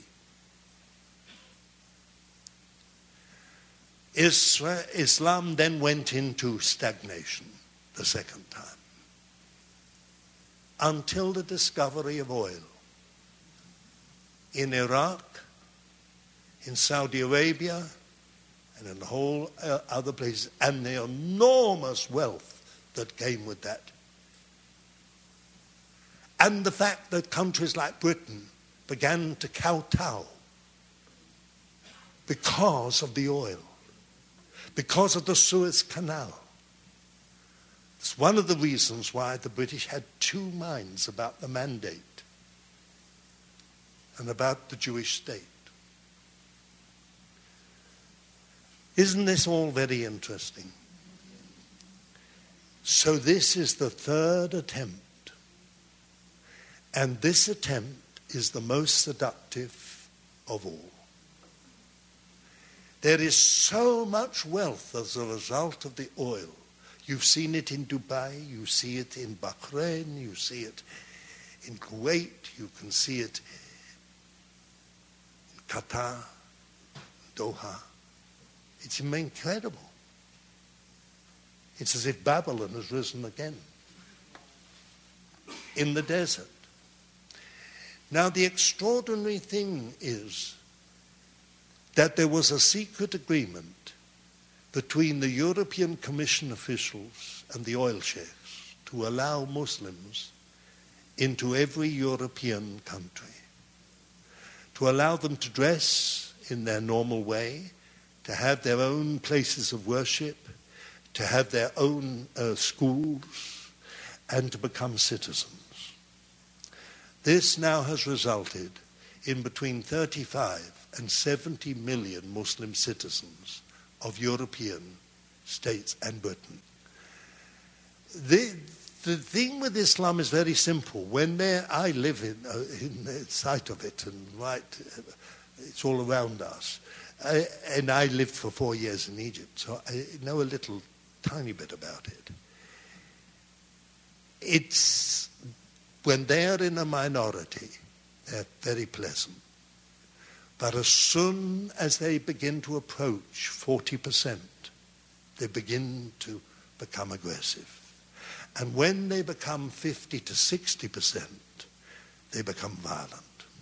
Islam then went into stagnation the second time, until the discovery of oil in Iraq, in Saudi Arabia, and in the whole uh, other places, and the enormous wealth that came with that. And the fact that countries like Britain began to kowtow because of the oil, because of the Suez Canal. It's one of the reasons why the British had two minds about the Mandate and about the Jewish state. Isn't this all very interesting? So this is the third attempt. And this attempt is the most seductive of all. There is so much wealth as a result of the oil. You've seen it in Dubai, you see it in Bahrain, you see it in Kuwait, you can see it in Qatar, Doha. It's incredible. It's as if Babylon has risen again in the desert. Now, the extraordinary thing is that there was a secret agreement between the European Commission officials and the oil sheikhs to allow Muslims into every European country, to allow them to dress in their normal way, to have their own places of worship, to have their own uh, schools, and to become citizens. This now has resulted in between thirty-five and seventy million Muslim citizens of European states and Britain. The, the thing with Islam is very simple. When there, I live in, uh, in the sight of it, and right, uh, it's all around us. I, and I lived for four years in Egypt, so I know a little, tiny bit about it. It's, when they're in a minority, they're very pleasant. But as soon as they begin to approach forty percent, they begin to become aggressive. And when they become fifty to sixty percent, they become violent.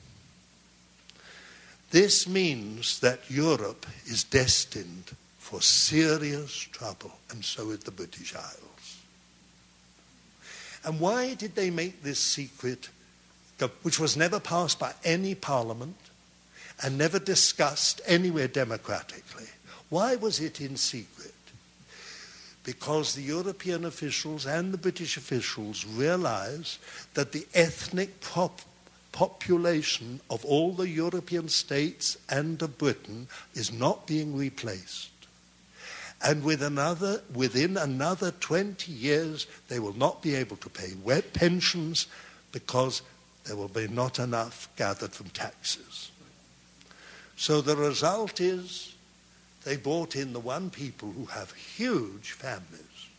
This means that Europe is destined for serious trouble, and so is the British Isles. And why did they make this secret, which was never passed by any parliament and never discussed anywhere democratically? Why was it in secret? Because the European officials and the British officials realized that the ethnic prop population of all the European states and of Britain is not being replaced. And with another, within another twenty years, they will not be able to pay pensions because there will be not enough gathered from taxes. So the result is they brought in the one people who have huge families.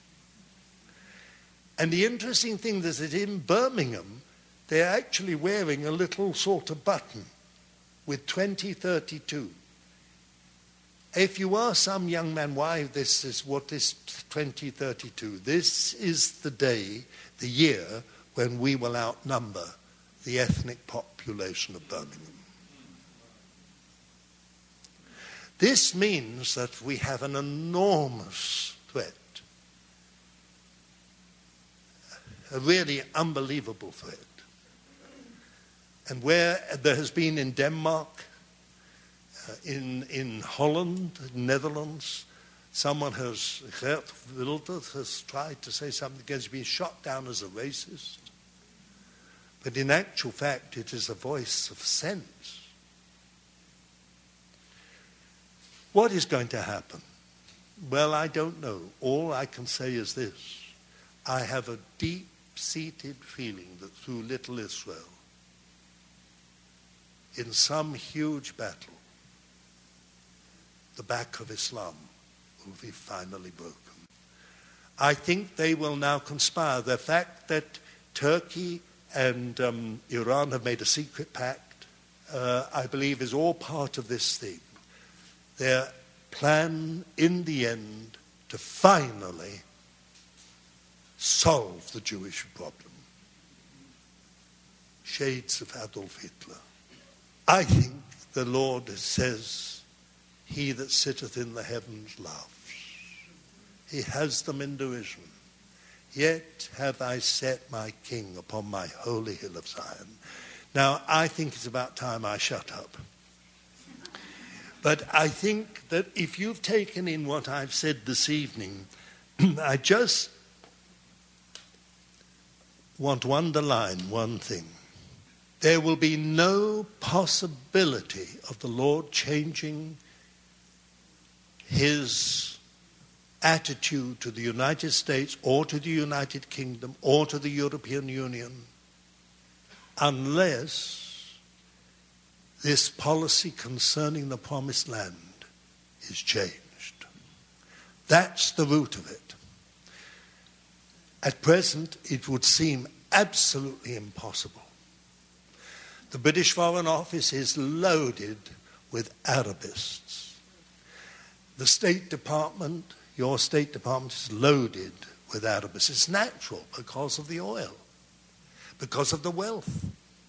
And the interesting thing is that in Birmingham, they're actually wearing a little sort of button with twenty thirty-two. If you ask some young man why this is, what is twenty thirty-two, this is the day, the year, when we will outnumber the ethnic population of Birmingham. This means that we have an enormous threat, a really unbelievable threat. And where there has been in Denmark, uh, in in Holland, Netherlands, someone has, Geert Wilders, has tried to say something against being shot down as a racist. But in actual fact, it is a voice of sense. What is going to happen? Well, I don't know. All I can say is this. I have a deep-seated feeling that through little Israel, in some huge battle, the back of Islam will be finally broken. I think they will now conspire. The fact that Turkey and um, Iran have made a secret pact, uh, I believe, is all part of this thing. Their plan, in the end, to finally solve the Jewish problem. Shades of Adolf Hitler. I think the Lord says, he that sitteth in the heavens laughs. He has them in derision. Yet have I set my king upon my holy hill of Zion. Now, I think it's about time I shut up. But I think that if you've taken in what I've said this evening, I just want to underline one thing. There will be no possibility of the Lord changing his attitude to the United States or to the United Kingdom or to the European Union unless this policy concerning the Promised Land is changed. That's the root of it. At present, it would seem absolutely impossible. The British Foreign Office is loaded with Arabists. The State Department, your State Department, is loaded with Arabists. It's natural because of the oil, because of the wealth.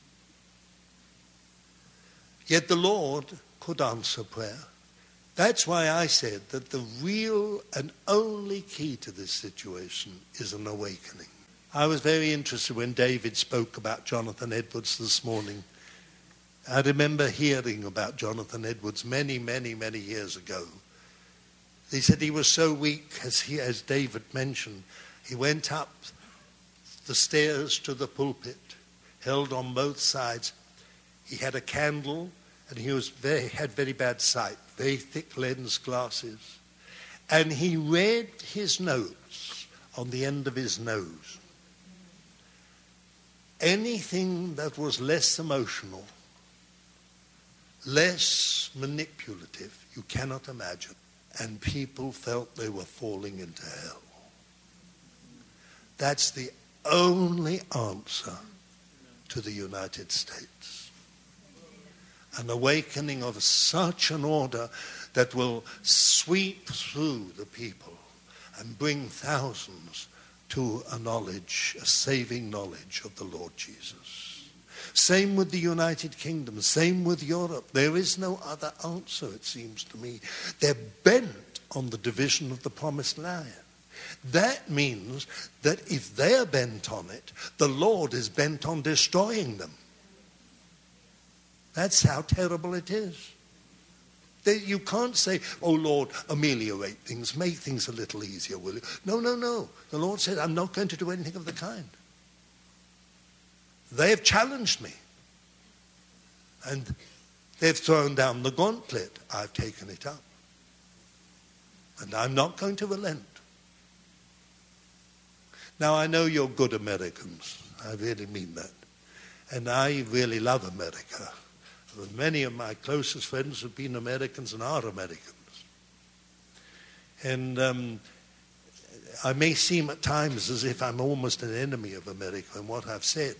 Yet the Lord could answer prayer. That's why I said that the real and only key to this situation is an awakening. I was very interested when David spoke about Jonathan Edwards this morning. I remember hearing about Jonathan Edwards many, many, many years ago. He said he was so weak, as he, as David mentioned, he went up the stairs to the pulpit, held on both sides. He had a candle, and he was very, had very bad sight, very thick lens glasses. And he read his notes on the end of his nose. Anything that was less emotional, less manipulative, you cannot imagine. And people felt they were falling into hell. That's the only answer to the United States. An awakening of such an order that will sweep through the people and bring thousands to a knowledge, a saving knowledge of the Lord Jesus. Same with the United Kingdom, same with Europe. There is no other answer, it seems to me. They're bent on the division of the Promised Land. That means that if they're bent on it, the Lord is bent on destroying them. That's how terrible it is. They, you can't say, oh Lord, ameliorate things, make things a little easier, will you? No, no, no. The Lord said, I'm not going to do anything of the kind. They have challenged me. And they've thrown down the gauntlet. I've taken it up. And I'm not going to relent. Now, I know you're good Americans. I really mean that. And I really love America. Many of my closest friends have been Americans and are Americans. And um, I may seem at times as if I'm almost an enemy of America in what I've said.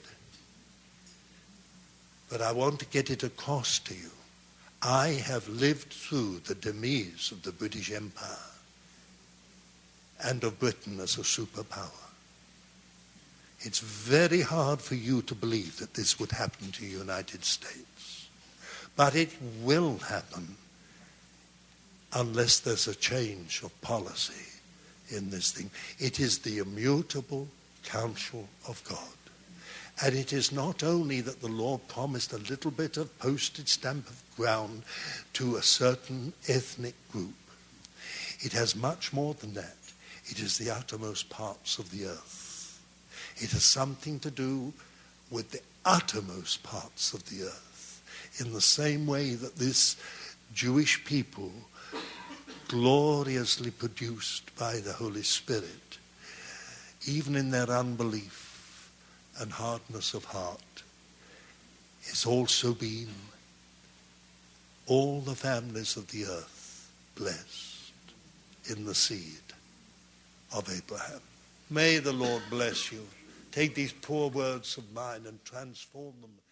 But I want to get it across to you. I have lived through the demise of the British Empire and of Britain as a superpower. It's very hard for you to believe that this would happen to the United States. But it will happen unless there's a change of policy in this thing. It is the immutable counsel of God. And it is not only that the Lord promised a little bit of postage stamp of ground to a certain ethnic group. It has much more than that. It is the uttermost parts of the earth. It has something to do with the uttermost parts of the earth. In the same way that this Jewish people, gloriously produced by the Holy Spirit, even in their unbelief and hardness of heart, has also been all the families of the earth blessed in the seed of Abraham. May the Lord bless you. Take these poor words of mine and transform them